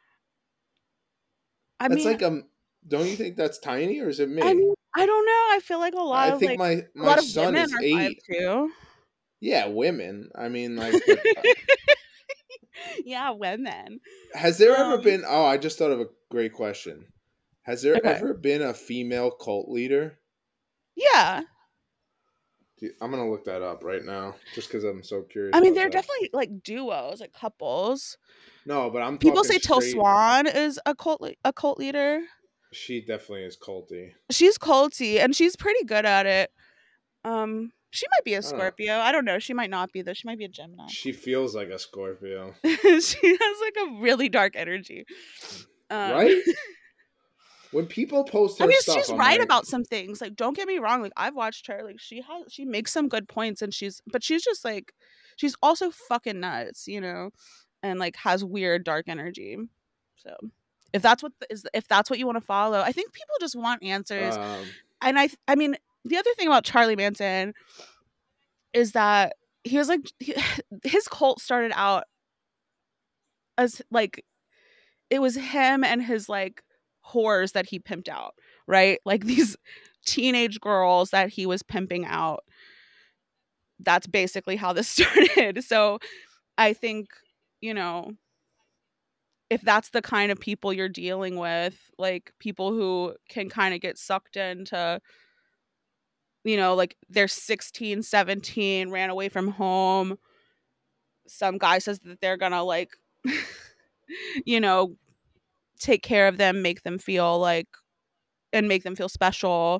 I That's mean like um don't you think that's tiny or is it I me? mean, I don't know. I feel like a lot I of think like my a my lot of son women is are five eight. two. Yeah, women. I mean like but uh, Yeah, women. has there ever Um, been oh, I just thought of a great question. Has there okay. ever been a female cult leader? Yeah. Dude, I'm going to look that up right now just cuz I'm so curious I mean, about they're that. definitely like duos, like couples. No, but I'm People talking say Till straight. Swan is a cult le- a cult leader. She definitely is culty. She's culty and she's pretty good at it. Um, she might be a I don't know. Scorpio. I don't know. She might not be though. She might be a Gemini. She feels like a Scorpio. She has like a really dark energy. Um, Right? When people post I her mean, stuff, she's I'm right like, about some things. Like, don't get me wrong. Like, I've watched her. Like, she has she makes some good points, and she's but she's just like she's also fucking nuts, you know, and like has weird dark energy. So, if that's what the, is if that's what you want to follow, I think people just want answers. um, And I I mean, the other thing about Charlie Manson is that he was like he, his cult started out as like it was him and his like whores that he pimped out, right? Like these teenage girls that he was pimping out. That's basically how this started. So I think, you know, if that's the kind of people you're dealing with, like people who can kind of get sucked into, you know, like they're sixteen, seventeen, ran away from home. Some guy says that they're gonna like, you know, take care of them, make them feel like and make them feel special.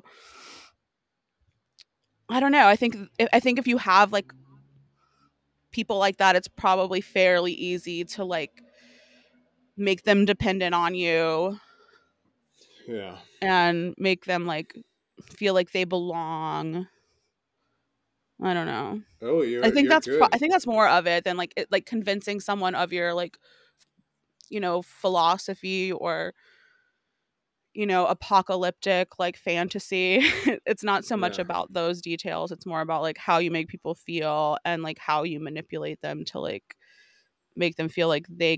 I don't know. I think I think if you have like people like that, it's probably fairly easy to like make them dependent on you yeah. and make them like feel like they belong. I don't know. Oh, I you're think you're that's pro- I good. think that's more of it than like it, like convincing someone of your like you know philosophy or you know apocalyptic like fantasy. It's not so much Yeah. about those details. It's more about like how you make people feel and like how you manipulate them to like make them feel like they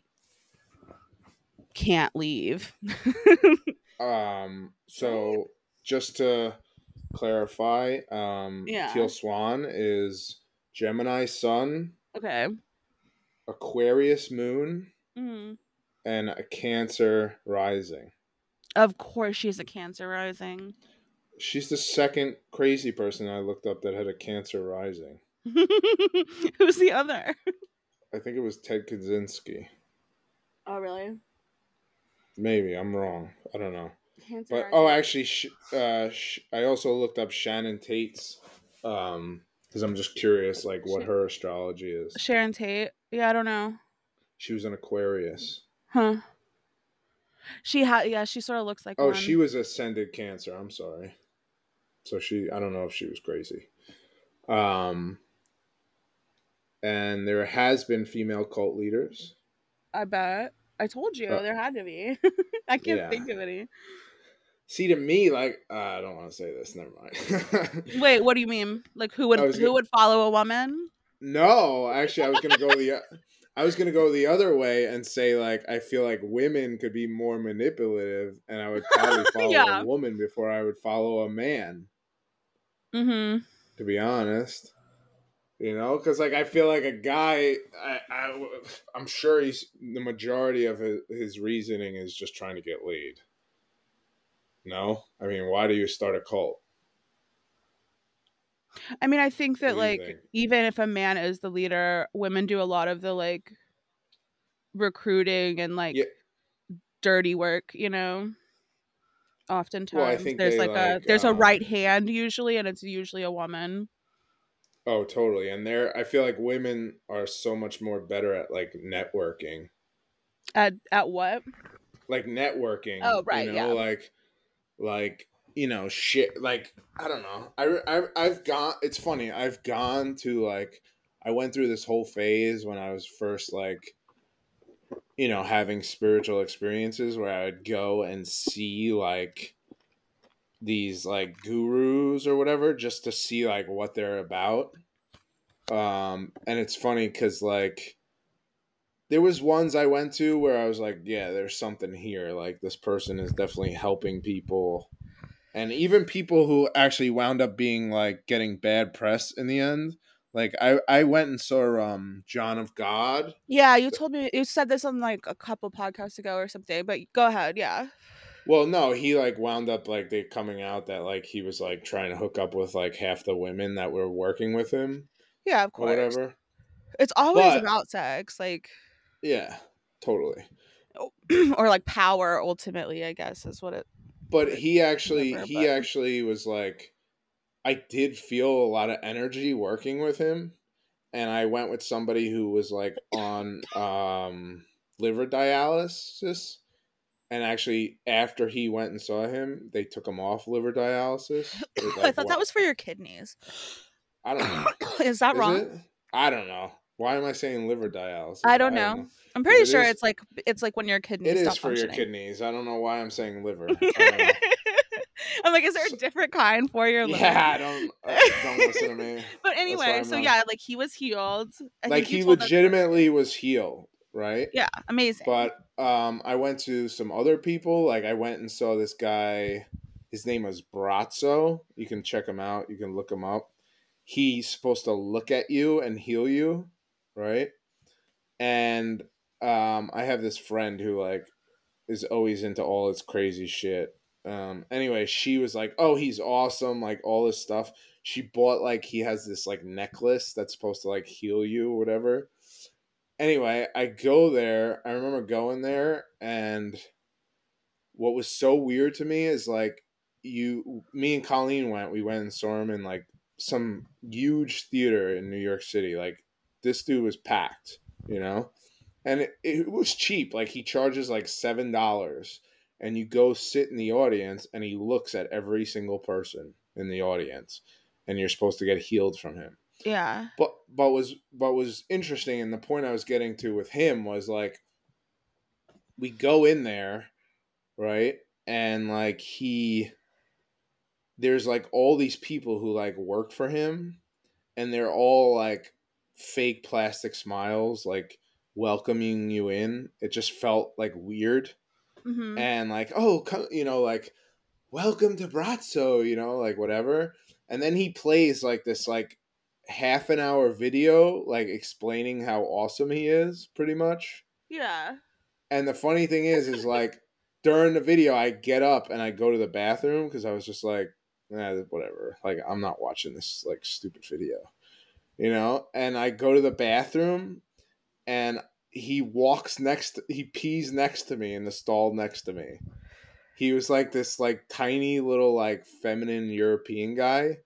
can't leave. Um. Right? So just to clarify, um, Yeah. Teal Swan is Gemini Sun, Okay. Aquarius Moon, Mm. and a Cancer Rising. Of course, she's a Cancer rising. She's the second crazy person I looked up that had a Cancer Rising. Who's the other? I think it was Ted Kaczynski. Oh, really? Maybe I'm wrong. I don't know. Cancer But oh, rising. actually, sh- uh, sh- I also looked up Shannon Tate's, um, because I'm just curious, like what Sh- her astrology is. Sharon Tate. Yeah, I don't know. She was an Aquarius. Huh. She had. Yeah, she sort of looks like Oh, she one. was ascended Cancer. I'm sorry. So she, I don't know if she was crazy. Um, and there has been female cult leaders. I bet. I told you Uh, there had to be. I can't yeah. think of any. See, to me, like uh, I don't want to say this. Never mind. Wait, what do you mean? Like who I would was who gonna. would follow a woman? No, actually, I was gonna go the. I was gonna go the other way and say like I feel like women could be more manipulative, and I would probably follow a Yeah. woman before I would follow a man. Mm-hmm. To be honest, you know, because like I feel like a guy, I, I I'm sure he's the majority of his, his reasoning is just trying to get laid. No, I mean, why do you start a cult? I mean, I think What that do you like think? even if a man is the leader, women do a lot of the like recruiting and Yeah. like dirty work, you know. Well, I Oftentimes think there's they like a like there's a um right hand usually and it's usually a woman. oh, totally. And they're I feel like women are so much more better at like networking. At at what? Like networking, Oh, you right, know, yeah. like like you know, shit. Like, I don't know. I, I, I've gone, it's funny. I've gone to like, I went through this whole phase when I was first like, you know, having spiritual experiences where I would go and see like these like gurus or whatever just to see like what they're about. Um, and it's funny because like there was ones I went to where I was like, yeah, there's something here. Like this person is definitely helping people. And even people who actually wound up being like getting bad press in the end. Like I, I went and saw um John of God. Yeah, you told me you said this on like a couple podcasts ago or something, but go ahead, yeah. Well, no, he like wound up like they coming out that like he was like trying to hook up with like half the women that were working with him Yeah, of or course. whatever. It's always But about sex, like yeah, totally. or like power ultimately, I guess is what it But would he actually deliver, he but actually was like I did feel a lot of energy working with him, and I went with somebody who was like on um liver dialysis, and actually after he went and saw him, they took him off liver dialysis. It I like thought that what was for your kidneys. I don't know. Is that Is wrong? it? I don't know. Why am I saying liver dialysis? I don't I don't know. know. I'm Because pretty it sure is it's like it's like when your it kidneys is stop for your functioning. kidneys. I don't know why I'm saying liver. I don't know. I'm like, is there a So, different kind for your liver? yeah, I don't uh, don't listen to me. But That's why anyway, I'm so not. yeah, like he was healed. I Like think you he told us this. legitimately was healed, right? Yeah, amazing. But um, I went to some other people. Like I went and saw this guy. His name was Brazzo. You can check him out. You can look him up. He's supposed to look at you and heal you, right? And um, I have this friend who like is always into all this crazy shit. Um, anyway, she was like, "Oh, he's awesome!" Like all this stuff. She bought like he has this like necklace that's supposed to like heal you or whatever. Anyway, I go there. I remember going there, and what was so weird to me is like you, me and Colleen went. We went and saw him in like some huge theater in New York City. Like this dude was packed, you know, and it, it was cheap. Like he charges like seven dollars, and you go sit in the audience, and he looks at every single person in the audience, and you're supposed to get healed from him. Yeah. But but was but was interesting, and the point I was getting to with him was like we go in there, right, and like he there's like all these people who like work for him, and they're all like fake plastic smiles, like welcoming you in. It just felt like weird, Mhm. and like oh, come, you know, like welcome to Brazzo, you know, like whatever. And then he plays like this like half an hour video like explaining how awesome he is, pretty much. Yeah. And the funny thing is, is like during the video, I get up and I go to the bathroom because I was just like, nah, whatever. Like I'm not watching this like stupid video, you know. And I go to the bathroom, and he walks next. He pees next to me in the stall next to me. He was like this like tiny little like feminine European guy,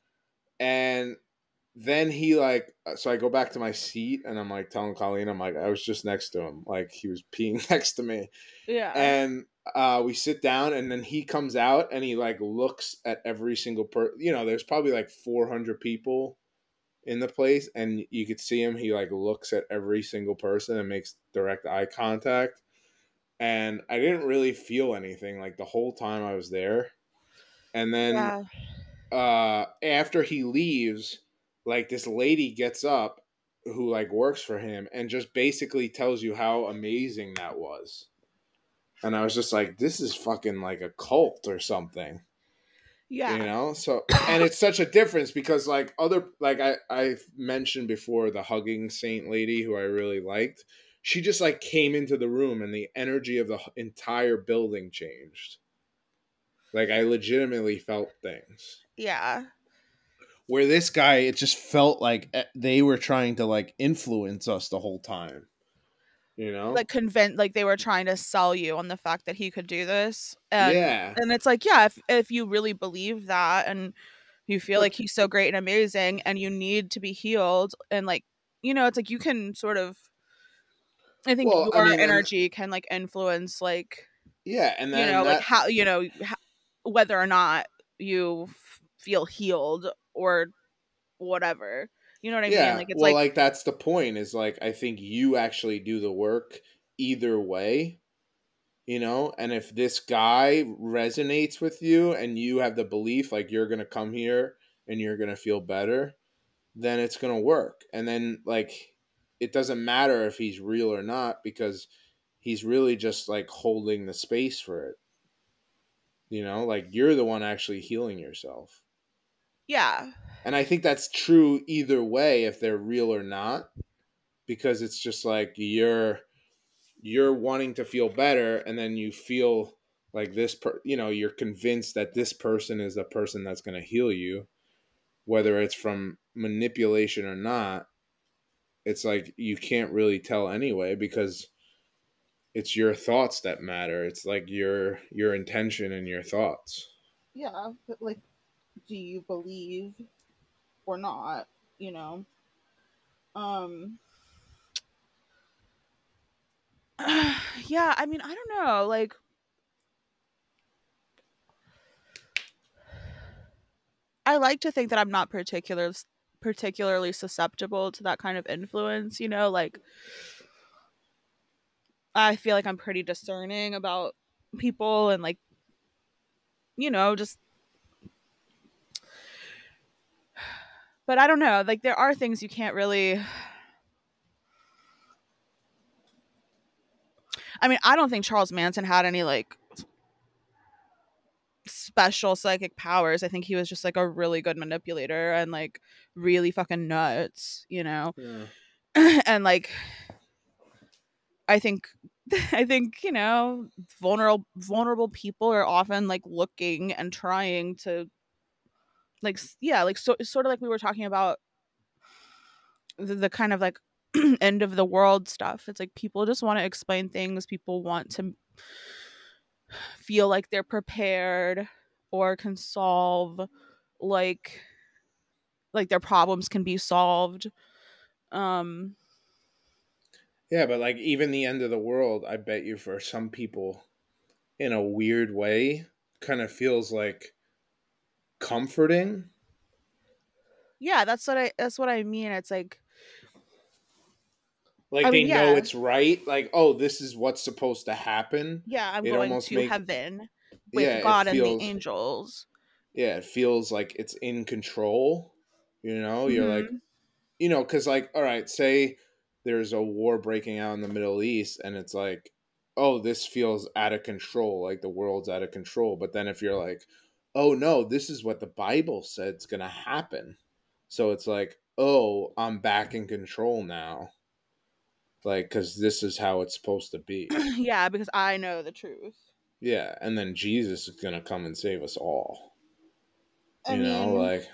and then he like so I go back to my seat and I'm like telling Colleen, I'm like, I was just next to him, like he was peeing next to me. Yeah. And uh, we sit down, and then he comes out and he like looks at every single per you know there's probably like four hundred people in the place, and you could see him, he like looks at every single person and makes direct eye contact. And I didn't really feel anything like the whole time I was there. And then Yeah. uh after he leaves, like this lady gets up who like works for him and just basically tells you how amazing that was. And I was just like, this is fucking like a cult or something, you Yeah. know. So and it's such a difference because like other like i i mentioned before the hugging saint lady who I really liked, she just like came into the room and the energy of the entire building changed. Like I legitimately felt things. Yeah. Where this guy, it just felt like eh, they were trying to like influence us the whole time, you know. Like convinced, like they were trying to sell you on the fact that he could do this. And Yeah, and it's like, yeah, if if you really believe that and you feel but like he's so great and amazing and you need to be healed and like, you know, it's like you can sort of I think well, I your mean, and energy can like influence like, yeah, and you know, then like that how, you know, ho- whether or not you f- feel healed or whatever. You know what I mean? Yeah, Like it's well, like like that's the point. Is like I think you actually do the work either way, you know. And if this guy resonates with you, and you have the belief like you're gonna come here and you're gonna feel better, then it's gonna work. And then like it doesn't matter if he's real or not because he's really just like holding the space for it. You know, like you're the one actually healing yourself. yeah. And I think that's true either way if they're real or not, because it's just like you're you're wanting to feel better and then you feel like this per, you know, you're convinced that this person is the person that's going to heal you, whether it's from manipulation or not. It's like you can't really tell anyway because it's your thoughts that matter. It's like your your intention and your thoughts. Yeah, but like do you believe or not, you know? Um yeah, I mean, I don't know. Like I like to think that I'm not particular particularly susceptible to that kind of influence, you know, like I feel like I'm pretty discerning about people and like, you know, just but I don't know, like there are things you can't really I mean, I don't think Charles Manson had any like special psychic powers. I think he was just like a really good manipulator and like really fucking nuts, you know. Yeah. And like I think I think, you know, vulnerable vulnerable people are often like looking and trying to like s- yeah, like so sort of like we were talking about the, the kind of like end of the world stuff. It's like people just want to explain things, people want to feel like they're prepared or can solve like like their problems can be solved. Um Yeah, but like even the end of the world, I bet you for some people in a weird way kind of feels like comforting. yeah, that's what I that's what I mean. It's like Like I they mean, know yeah, it's right. Like, oh, this is what's supposed to happen. yeah, I'm It going almost to make heaven yeah, with it God and the feels angels. yeah, it feels like it's in control. You know, you're like, Mhm. you know, because like, all right, say there's a war breaking out in the Middle East, and it's like, oh, this feels out of control, like the world's out of control. But then if you're like, oh no, this is what the Bible said's gonna happen, so it's like, oh, I'm back in control now, like because this is how it's supposed to be. Yeah, because I know the truth. Yeah, and then Jesus is gonna come and save us all. I You know, mean, like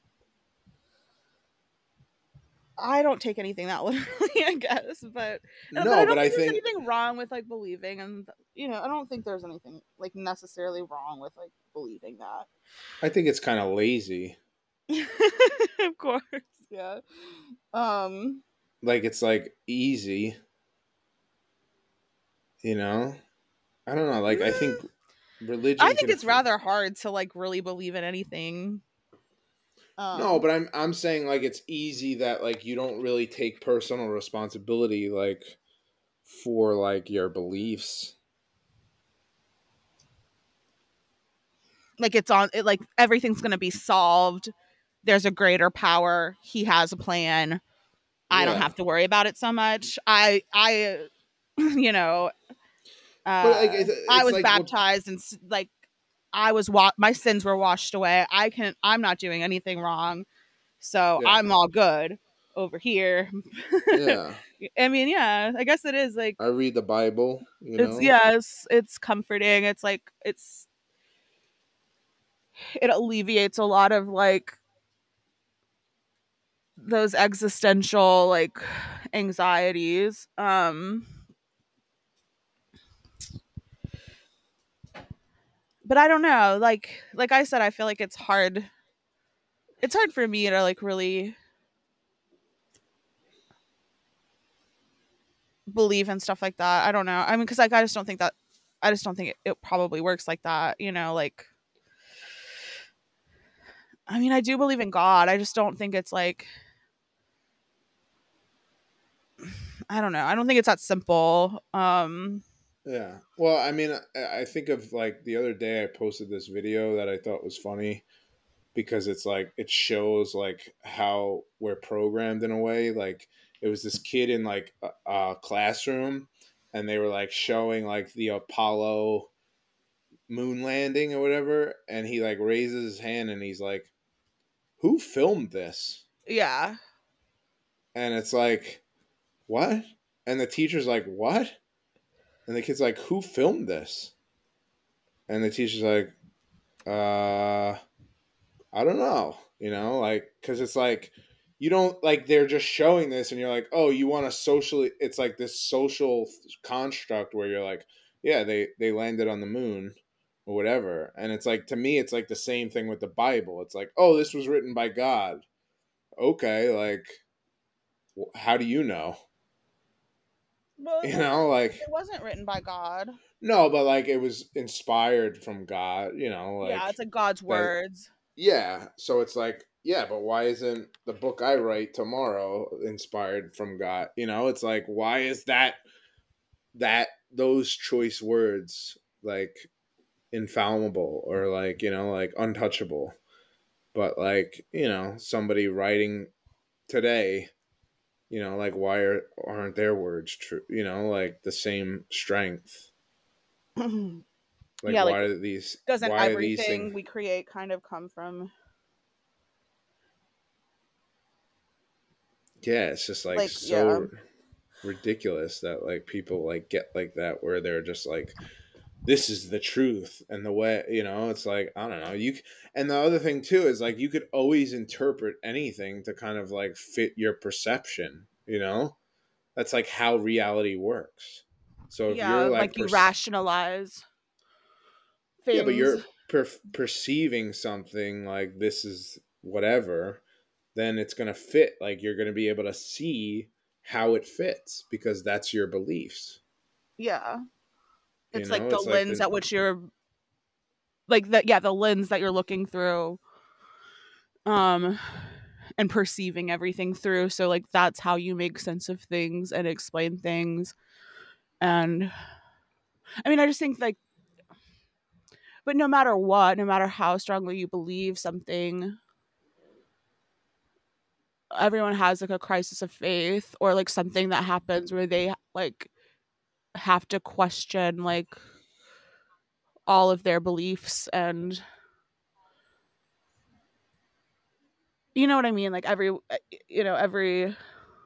I don't take anything that literally, I guess, but but I no, but don't I think there's think anything wrong with like believing, and you know, I don't think there's anything like necessarily wrong with like believing that. I think it's kind of lazy. Of course, yeah. Um, Like it's like easy, you know. I don't know. Like I mm, think I religion think can. it's F- rather hard to like really believe in anything. no, Um, but I'm I'm saying like it's easy that like you don't really take personal responsibility like for like your beliefs. like it's on it, like everything's gonna be solved. There's a greater power. He has a plan. I don't Yeah, have to worry about it so much. I I you know, but like uh it's, I it's was like what? baptized and s- like I was wa- my sins were washed away. I can I'm not doing anything wrong. So Yeah, I'm all good over here. yeah. I mean, yeah, I guess it is like I read the Bible, you it's know. yeah, it's, it's comforting. It's like it's it alleviates a lot of like those existential like anxieties. Um but I don't know. Like like I said, I feel like it's hard. It's hard for me to like really believe in stuff like that. I don't know. I mean, because like I just don't think that I just don't think it, it probably works like that. You know, like I mean, I do believe in God. I just don't think it's like, I don't know. I don't think it's that simple. Um, Yeah. Well, I mean, I, I think of like the other day I posted this video that I thought was funny because it's like it shows like how we're programmed in a way. Like it was this kid in like a, a classroom, and they were like showing like the Apollo moon landing or whatever, and he like raises his hand and he's like, "Who filmed this?" yeah. And it's like, "What?" And the teacher's like, "What?" And the kid's like, "Who filmed this?" And the teacher's like, "Uh, I don't know." You know, like because it's like you don't like they're just showing this, and you're like, "Oh, you want to socially?" It's like this social construct where you're like, "Yeah, they they landed on the moon." Or whatever. And it's like, to me, it's like the same thing with the Bible. It's like, oh, this was written by God. Okay, like, how do you know? Well, it You wasn't. know, like, It wasn't written by God. no, but like, it was inspired from God, you know, Yeah, like, it's like God's that, words. yeah. So it's like, yeah, but why isn't the book I write tomorrow inspired from God? You know, it's like, why is that, that, those choice words, like, infallible or like, you know, like, untouchable? But like, you know, somebody writing today, you know, like why are, aren't their words true, you know, like the same strength? Like Yeah, like why are these doesn't why are these things? everything we create kind of come from Yeah, it's just like like yeah. so ridiculous that like people like get like that where they're just like, this is the truth and the way, you know, it's like, I don't know, you c- and the other thing too is like you could always interpret anything to kind of like fit your perception, you know. That's like how reality works. So if Yeah, you're like like per- you rationalize yeah, but things. you're per- perceiving something like this is whatever, then it's going to fit. Like you're going to be able to see how it fits because that's your beliefs. Yeah. You It's like know, the it's like lens the at which you're like the yeah, the lens that you're looking through um and perceiving everything through. So like that's how you make sense of things and explain things. And I mean, I just think like but no matter what, no matter how strongly you believe something, everyone has like a crisis of faith or like something that happens where they like have to question like all of their beliefs and you know what I mean? Like every you know, every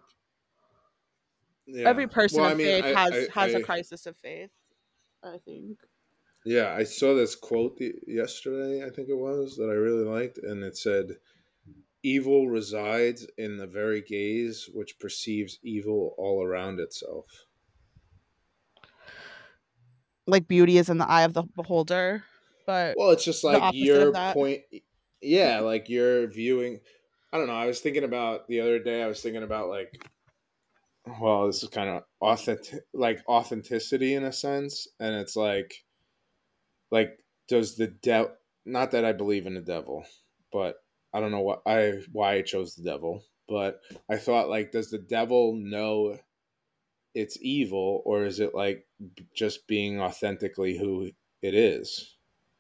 yeah. every person Well, I of mean, faith I, has I, has a I, crisis of faith, I think. yeah, I saw this quote the, yesterday. I think it was that I really liked, and it said, "Evil resides in the very gaze which perceives evil all around itself." Like beauty is in the eye of the beholder, but Well, it's just the like opposite of your that. point. Yeah, like you're viewing. I don't know. I was thinking about the other day. I was thinking about like, well, this is kind of authentic, like authenticity in a sense, and it's like, like does the devil? Not that I believe in the devil, but I don't know what I why I chose the devil. But I thought like, does the devil know it's evil, or is it like just being authentically who it is?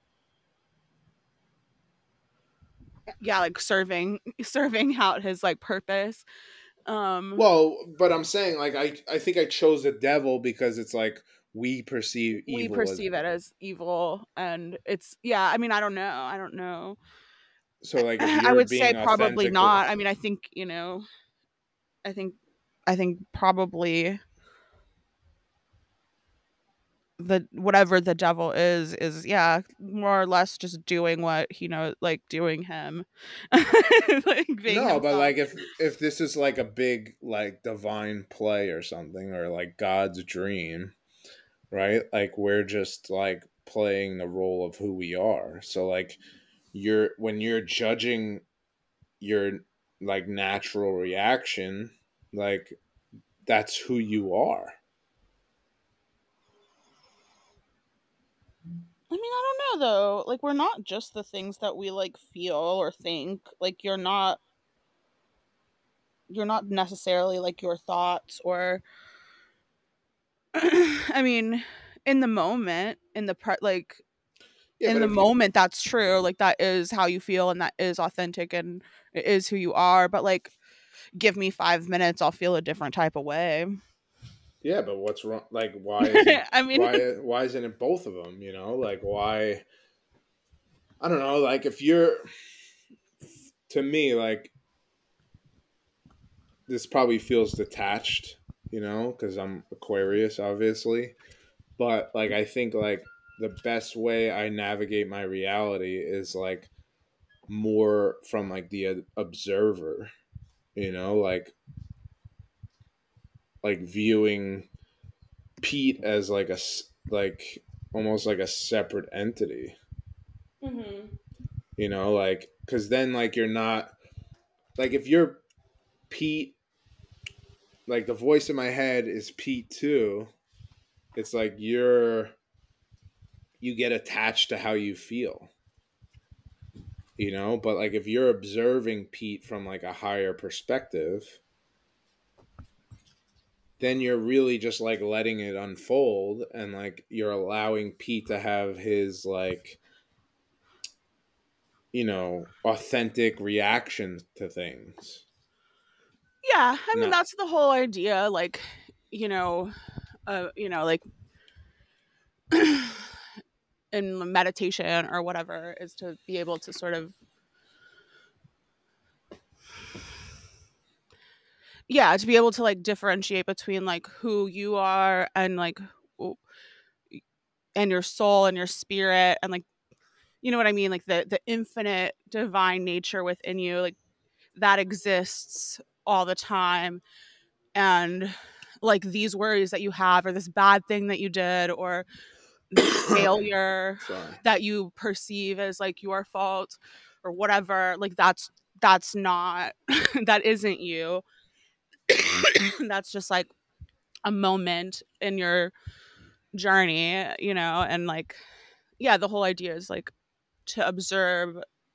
Yeah, like serving serving out his like purpose. Um Well, but I'm saying like I I think I chose the devil because it's like we perceive we evil as, perceive it as evil and it's yeah, I mean, I don't know. I don't know. so like if I you're would say being probably authentically, not. I mean, I think, you know, I think I think probably the whatever the devil is is yeah, more or less just doing what he knows like doing him. Like being no, but himself. like if if this is like a big like divine play or something, or like God's dream, right? Like we're just like playing the role of who we are. So like you're when you're judging your like natural reaction, like that's who you are. I mean, I don't know though. Like, we're not just the things that we like feel or think. Like, you're not you're not necessarily like your thoughts or I mean, in the moment, in the pre- like Yeah, in but the if you, moment that's true. Like that is how you feel and that is authentic and it is who you are, but like give me five minutes, I'll feel a different type of way. yeah, but what's wrong? Like, why isn't I mean, why why isn't it both of them? You know, like why? I don't know. Like, if you're to me, like this probably feels detached. You know, because I'm Aquarius, obviously. But like, I think like the best way I navigate my reality is like more from like the observer. You know, like like viewing Pete as like a like almost like a separate entity. mhm. You know, like because then like you're not like if you're Pete, like the voice in my head is Pete too. It's like you're you get attached to how you feel. You know, but like if you're observing Pete from like a higher perspective, then you're really just like letting it unfold and like you're allowing Pete to have his like you know authentic reactions to things. Yeah, I mean Not that's the whole idea. Like, you know, uh, you know, like in meditation or whatever, is to be able to sort of yeah, to be able to like differentiate between like who you are and like w- and your soul and your spirit and like you know what I mean, like the the infinite divine nature within you, like that exists all the time. And like these worries that you have or this bad thing that you did or this failure sorry. that you perceive as like your fault or whatever, like that's that's not that isn't you. That's just like a moment in your journey, you know, and like yeah, the whole idea is like to observe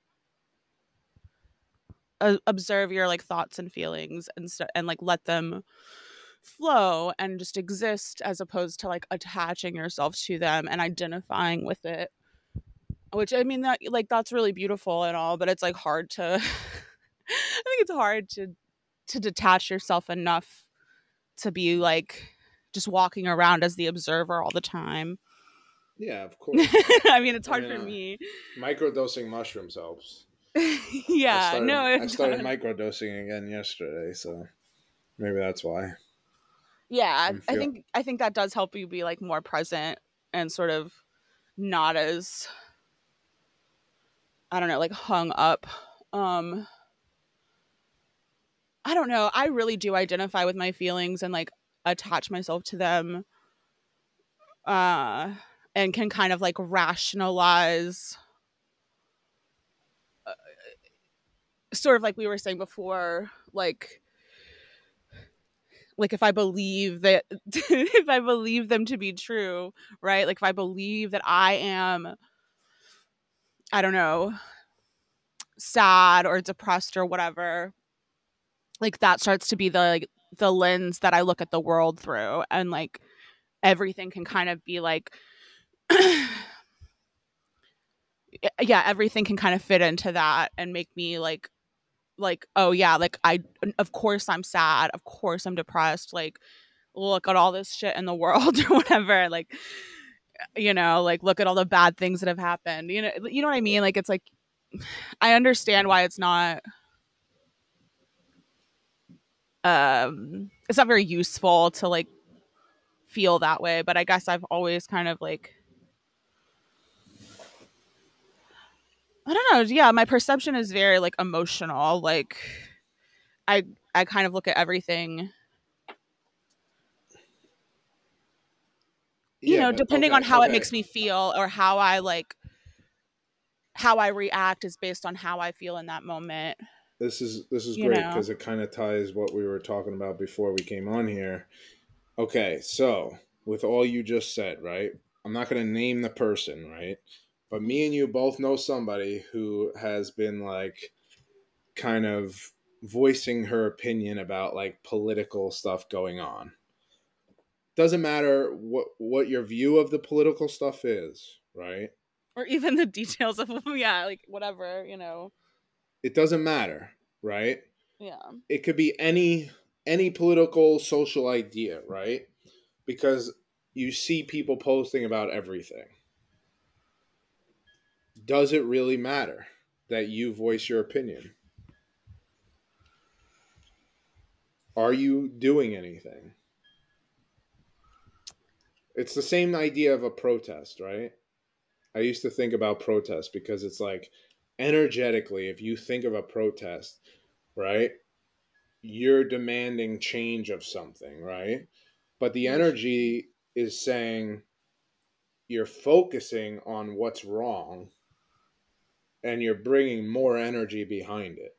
uh, observe your like thoughts and feelings and st- and like let them flow and just exist as opposed to like attaching yourself to them and identifying with it, which I mean that like that's really beautiful and all, but it's like hard to I think it's hard to to detach yourself enough to be like just walking around as the observer all the time. Yeah, of course. I mean it's I hard mean, for uh, me. microdosing mushrooms helps. I Yeah, started no, I it started does. microdosing again yesterday, so maybe that's why Yeah, I'm I feel. think I think that does help you be like more present and sort of not as I don't know, like hung up. Um I don't know. I really do identify with my feelings and like attach myself to them uh and can kind of like rationalize sort of like we were saying before, like like if I believe that if I believe them to be true, right? Like if I believe that I am I don't know, sad or depressed or whatever, like that starts to be the like the lens that I look at the world through and like everything can kind of be like yeah, everything can kind of fit into that and make me like like oh yeah, like I of course I'm sad, of course I'm depressed, like look at all this shit in the world or whatever, like you know, like look at all the bad things that have happened. You know, you know what I mean? Like it's like I understand why it's not um it's not very useful to like feel that way, but I guess I've always kind of like I don't know, yeah, my perception is very like emotional. Like I I kind of look at everything, you Yeah, know, but depending on okay, how it okay. makes me feel or how I like how I react is based on how I feel in that moment, This is this is you great know. because it kind of ties what we were talking about before we came on here. Okay, so with all you just said, right? I'm not going to name the person, right? But me and you both know somebody who has been like kind of voicing her opinion about like political stuff going on. Doesn't matter what what your view of the political stuff is, right? Or even the details of yeah, like whatever, you know. It doesn't matter, right? Yeah. It could be any any political social idea, right? Because you see people posting about everything. Does it really matter that you voice your opinion? Are you doing anything? It's the same idea of a protest, right? I used to think about protests because it's like energetically, if you think of a protest, right, you're demanding change of something, right? But the energy is saying you're focusing on what's wrong and you're bringing more energy behind it.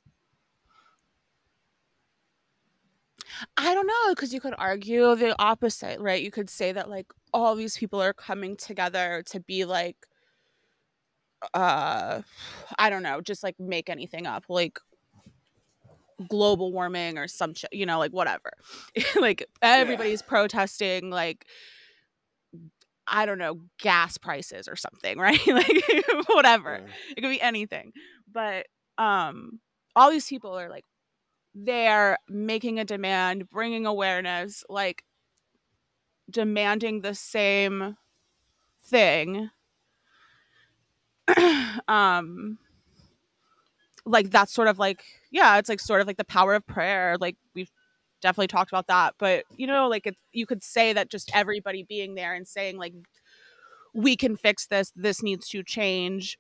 I don't know, because you could argue the opposite, right? You could say that like all these people are coming together to be like, uh, I don't know, just like make anything up, like global warming or some shit, you know, like whatever. Like Yeah. everybody's protesting, like I don't know, gas prices or something, right? Like whatever. Yeah. It could be anything. But um all these people are like there making a demand, bringing awareness, like demanding the same thing. um like that's sort of like yeah, it's like sort of like the power of prayer. Like we've definitely talked about that, but you know, like it's, you could say that just everybody being there and saying like we can fix this, this needs to change,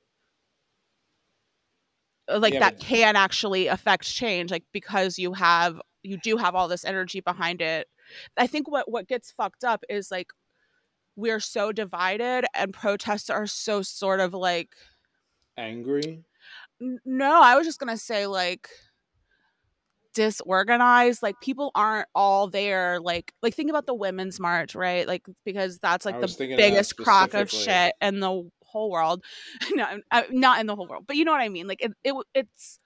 like Yeah, that but can actually affect change, like because you have you do have all this energy behind it. I think what what gets fucked up is like we're so divided and protests are so sort of like angry. n- no, I was just gonna say like disorganized. Like people aren't all there, like like think about the women's march, right? Like because that's I like the was thinking of that biggest crock of specifically. shit in the whole world. No, uh, not in the whole world, but you know what I mean. Like it, it it's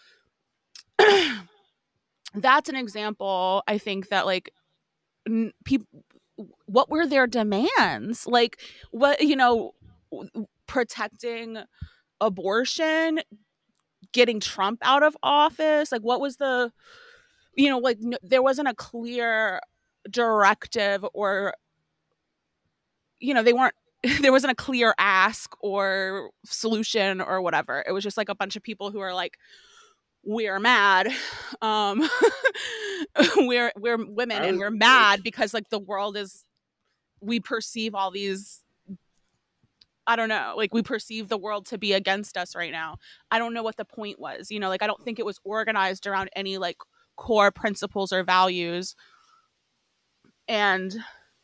that's an example, I think, that like n- people, what were their demands, like what, you know, protecting abortion, getting Trump out of office, like what was the, you know, like no, there wasn't a clear directive or, you know, they weren't there wasn't a clear ask or solution or whatever. It was just like a bunch of people who are like, we're mad, um we're we're women I and was we're mad because like the world is, we perceive all these, I don't know, like we perceive the world to be against us right now. I don't know what the point was, you know, like I don't think it was organized around any like core principles or values, and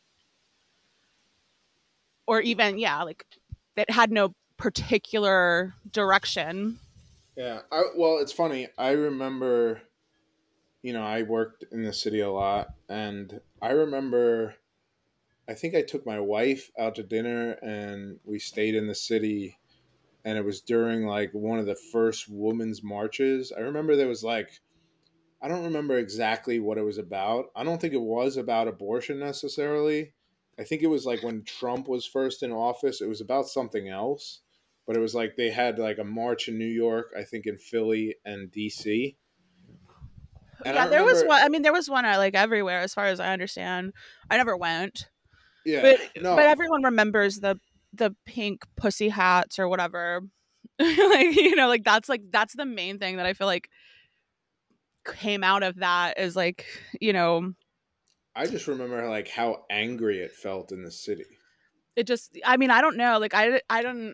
or even yeah, like that had no particular direction. yeah. I, well, it's funny. I remember, you know, I worked in the city a lot, and I remember. I think I took my wife out to dinner, and we stayed in the city. And it was during like one of the first women's marches. I remember there was like, I don't remember exactly what it was about. I don't think it was about abortion necessarily. I think it was like when Trump was first in office, it was about something else. But it was like they had like a march in New York, I think in Philly and D C. And I Yeah, there was remember, one, I mean there was one uh, like everywhere as far as I understand. I never went, yeah, but but no, everyone remembers the the pink pussy hats or whatever. Like you know, like that's like that's the main thing that I feel like came out of that is like, you know, I just remember like how angry it felt in the city. it just, I mean I don't know, like I I don't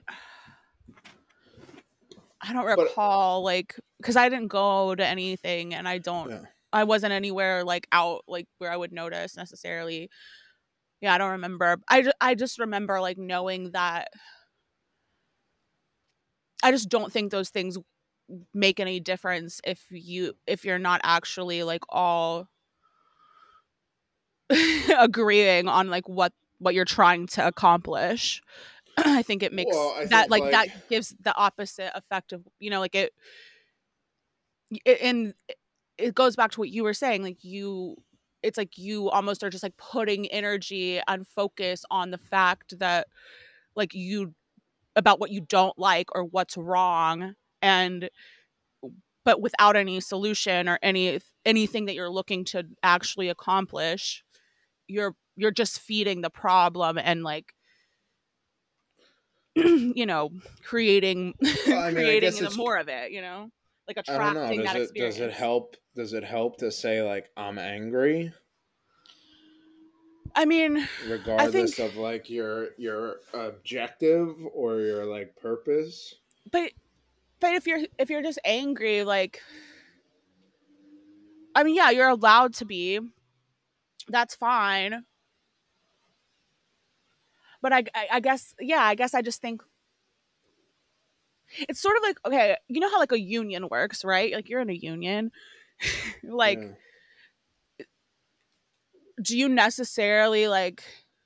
I don't But recall like because I didn't go to anything and I don't, yeah, I wasn't anywhere like out like where I would notice necessarily. Yeah, I don't remember. I, ju- I just remember like knowing that I just don't think those things make any difference if you if you're not actually like all agreeing on like what what you're trying to accomplish. I think it Well, makes I that think like like that gives the opposite effect of, you know, like it, it and it goes back to what you were saying, like you it's like you almost are just like putting energy and focus on the fact that like you about what you don't like or what's wrong, and but without any solution or any anything that you're looking to actually accomplish, you're you're just feeding the problem and like you know, creating well, I mean, I creating guess the it's more of it, you know, like I don't know. attracting Does that it does it experience. help does it help to say like I'm angry I mean, I regardless think, of like your your objective or your like purpose? but but if you're if you're just angry, like, I mean, yeah, you're allowed to be. That's fine. But I, I, I guess, yeah, I guess I just think it's sort of like, okay, you know how like a union works, right? Like you're in a union. Like, Yeah. do you necessarily like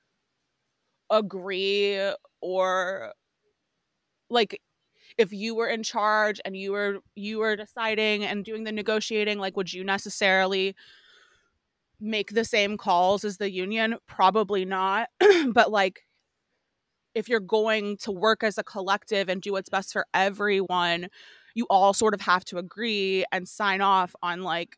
agree, or like if you were in charge and you were you were deciding and doing the negotiating, like would you necessarily make the same calls as the union? Probably not. But like if you're going to work as a collective and do what's best for everyone, you all sort of have to agree and sign off on like,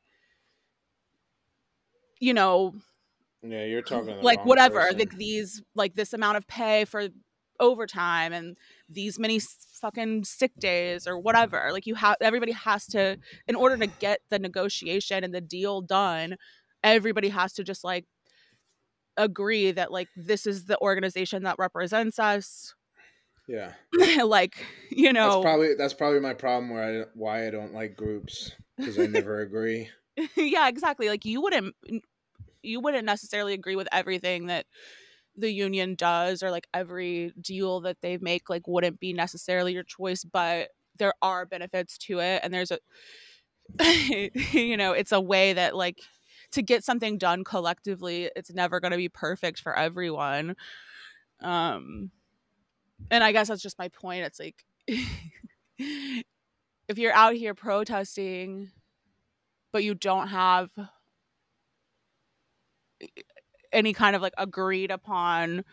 you know, Yeah, you're talking to the like wrong whatever, person. like these like this amount of pay for overtime and these many fucking sick days or whatever. Like you have everybody has to, in order to get the negotiation and the deal done, everybody has to just like agree that like this is the organization that represents us. Yeah. Like, you That's know, probably that's probably my problem where I why I don't like groups because I never agree. yeah, exactly. Like you wouldn't you wouldn't necessarily agree with everything that the union does, or like every deal that they make like wouldn't be necessarily your choice, but there are benefits to it, and there's a you know, it's a way that like to get something done collectively. It's never going to be perfect for everyone. Um and I guess that's just my point. It's like if you're out here protesting but you don't have any kind of like agreed upon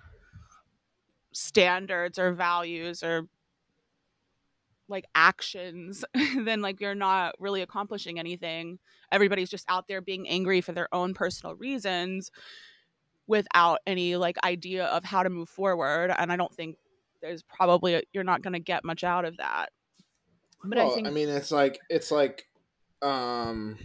standards or values or like actions, then like you're not really accomplishing anything. Everybody's just out there being angry for their own personal reasons without any like idea of how to move forward, and I don't think there's probably a, you're not going to get much out of that. But I Well, I think mean, it's like it's like um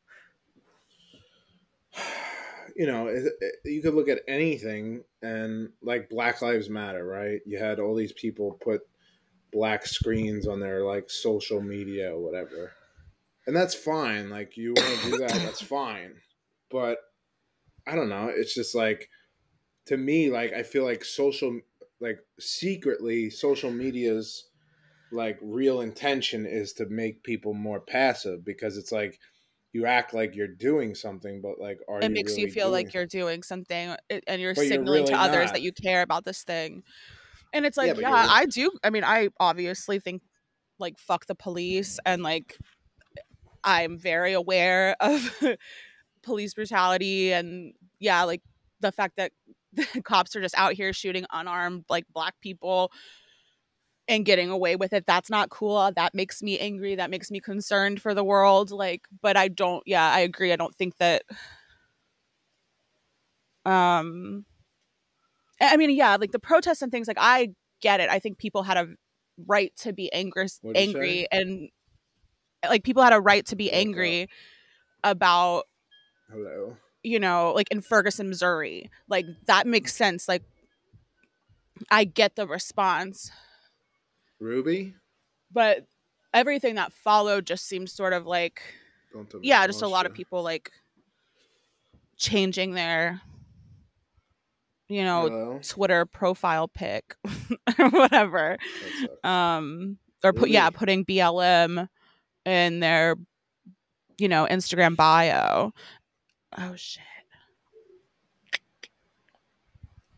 you know, it, it, you could look at anything and like Black Lives Matter, right? You had all these people put black screens on their like social media or whatever. And that's fine. Like you want to do that, that's fine. But I don't know, it's just like to me like I feel like social like secretly social media's like real intention is to make people more passive because it's like you act like you're doing something, but like, are it you makes you really feel doing? like you're doing something, eh, and you're But you're signaling to really others that not. you care about this thing. And it's Yeah, like, but yeah, you're I do. I mean, I obviously think like fuck the police, and like I'm very aware of police brutality, and yeah, like the fact that the cops are just out here shooting unarmed like black people and getting away with it. That's not cool. That makes me angry. That makes me concerned for the world. Like, but I don't, yeah, I agree. I don't think that, um, I mean, yeah, like the protests and things, like I get it. I think people had a right to be angry, what'd you say? angry, and like people had a right to be Broke up. angry about, Hello. you know, like in Ferguson, Missouri. Like that makes sense. Like I get the response, Ruby? but everything that followed just seems sort of like, Don't tell me I yeah, just a lost lot you. of people like changing their, you know, Hello. Twitter profile pic or whatever. That sucks. Um, or put, yeah, Ruby. putting B L M in their, you know, Instagram bio. Oh shit.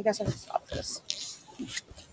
I guess I can stop this.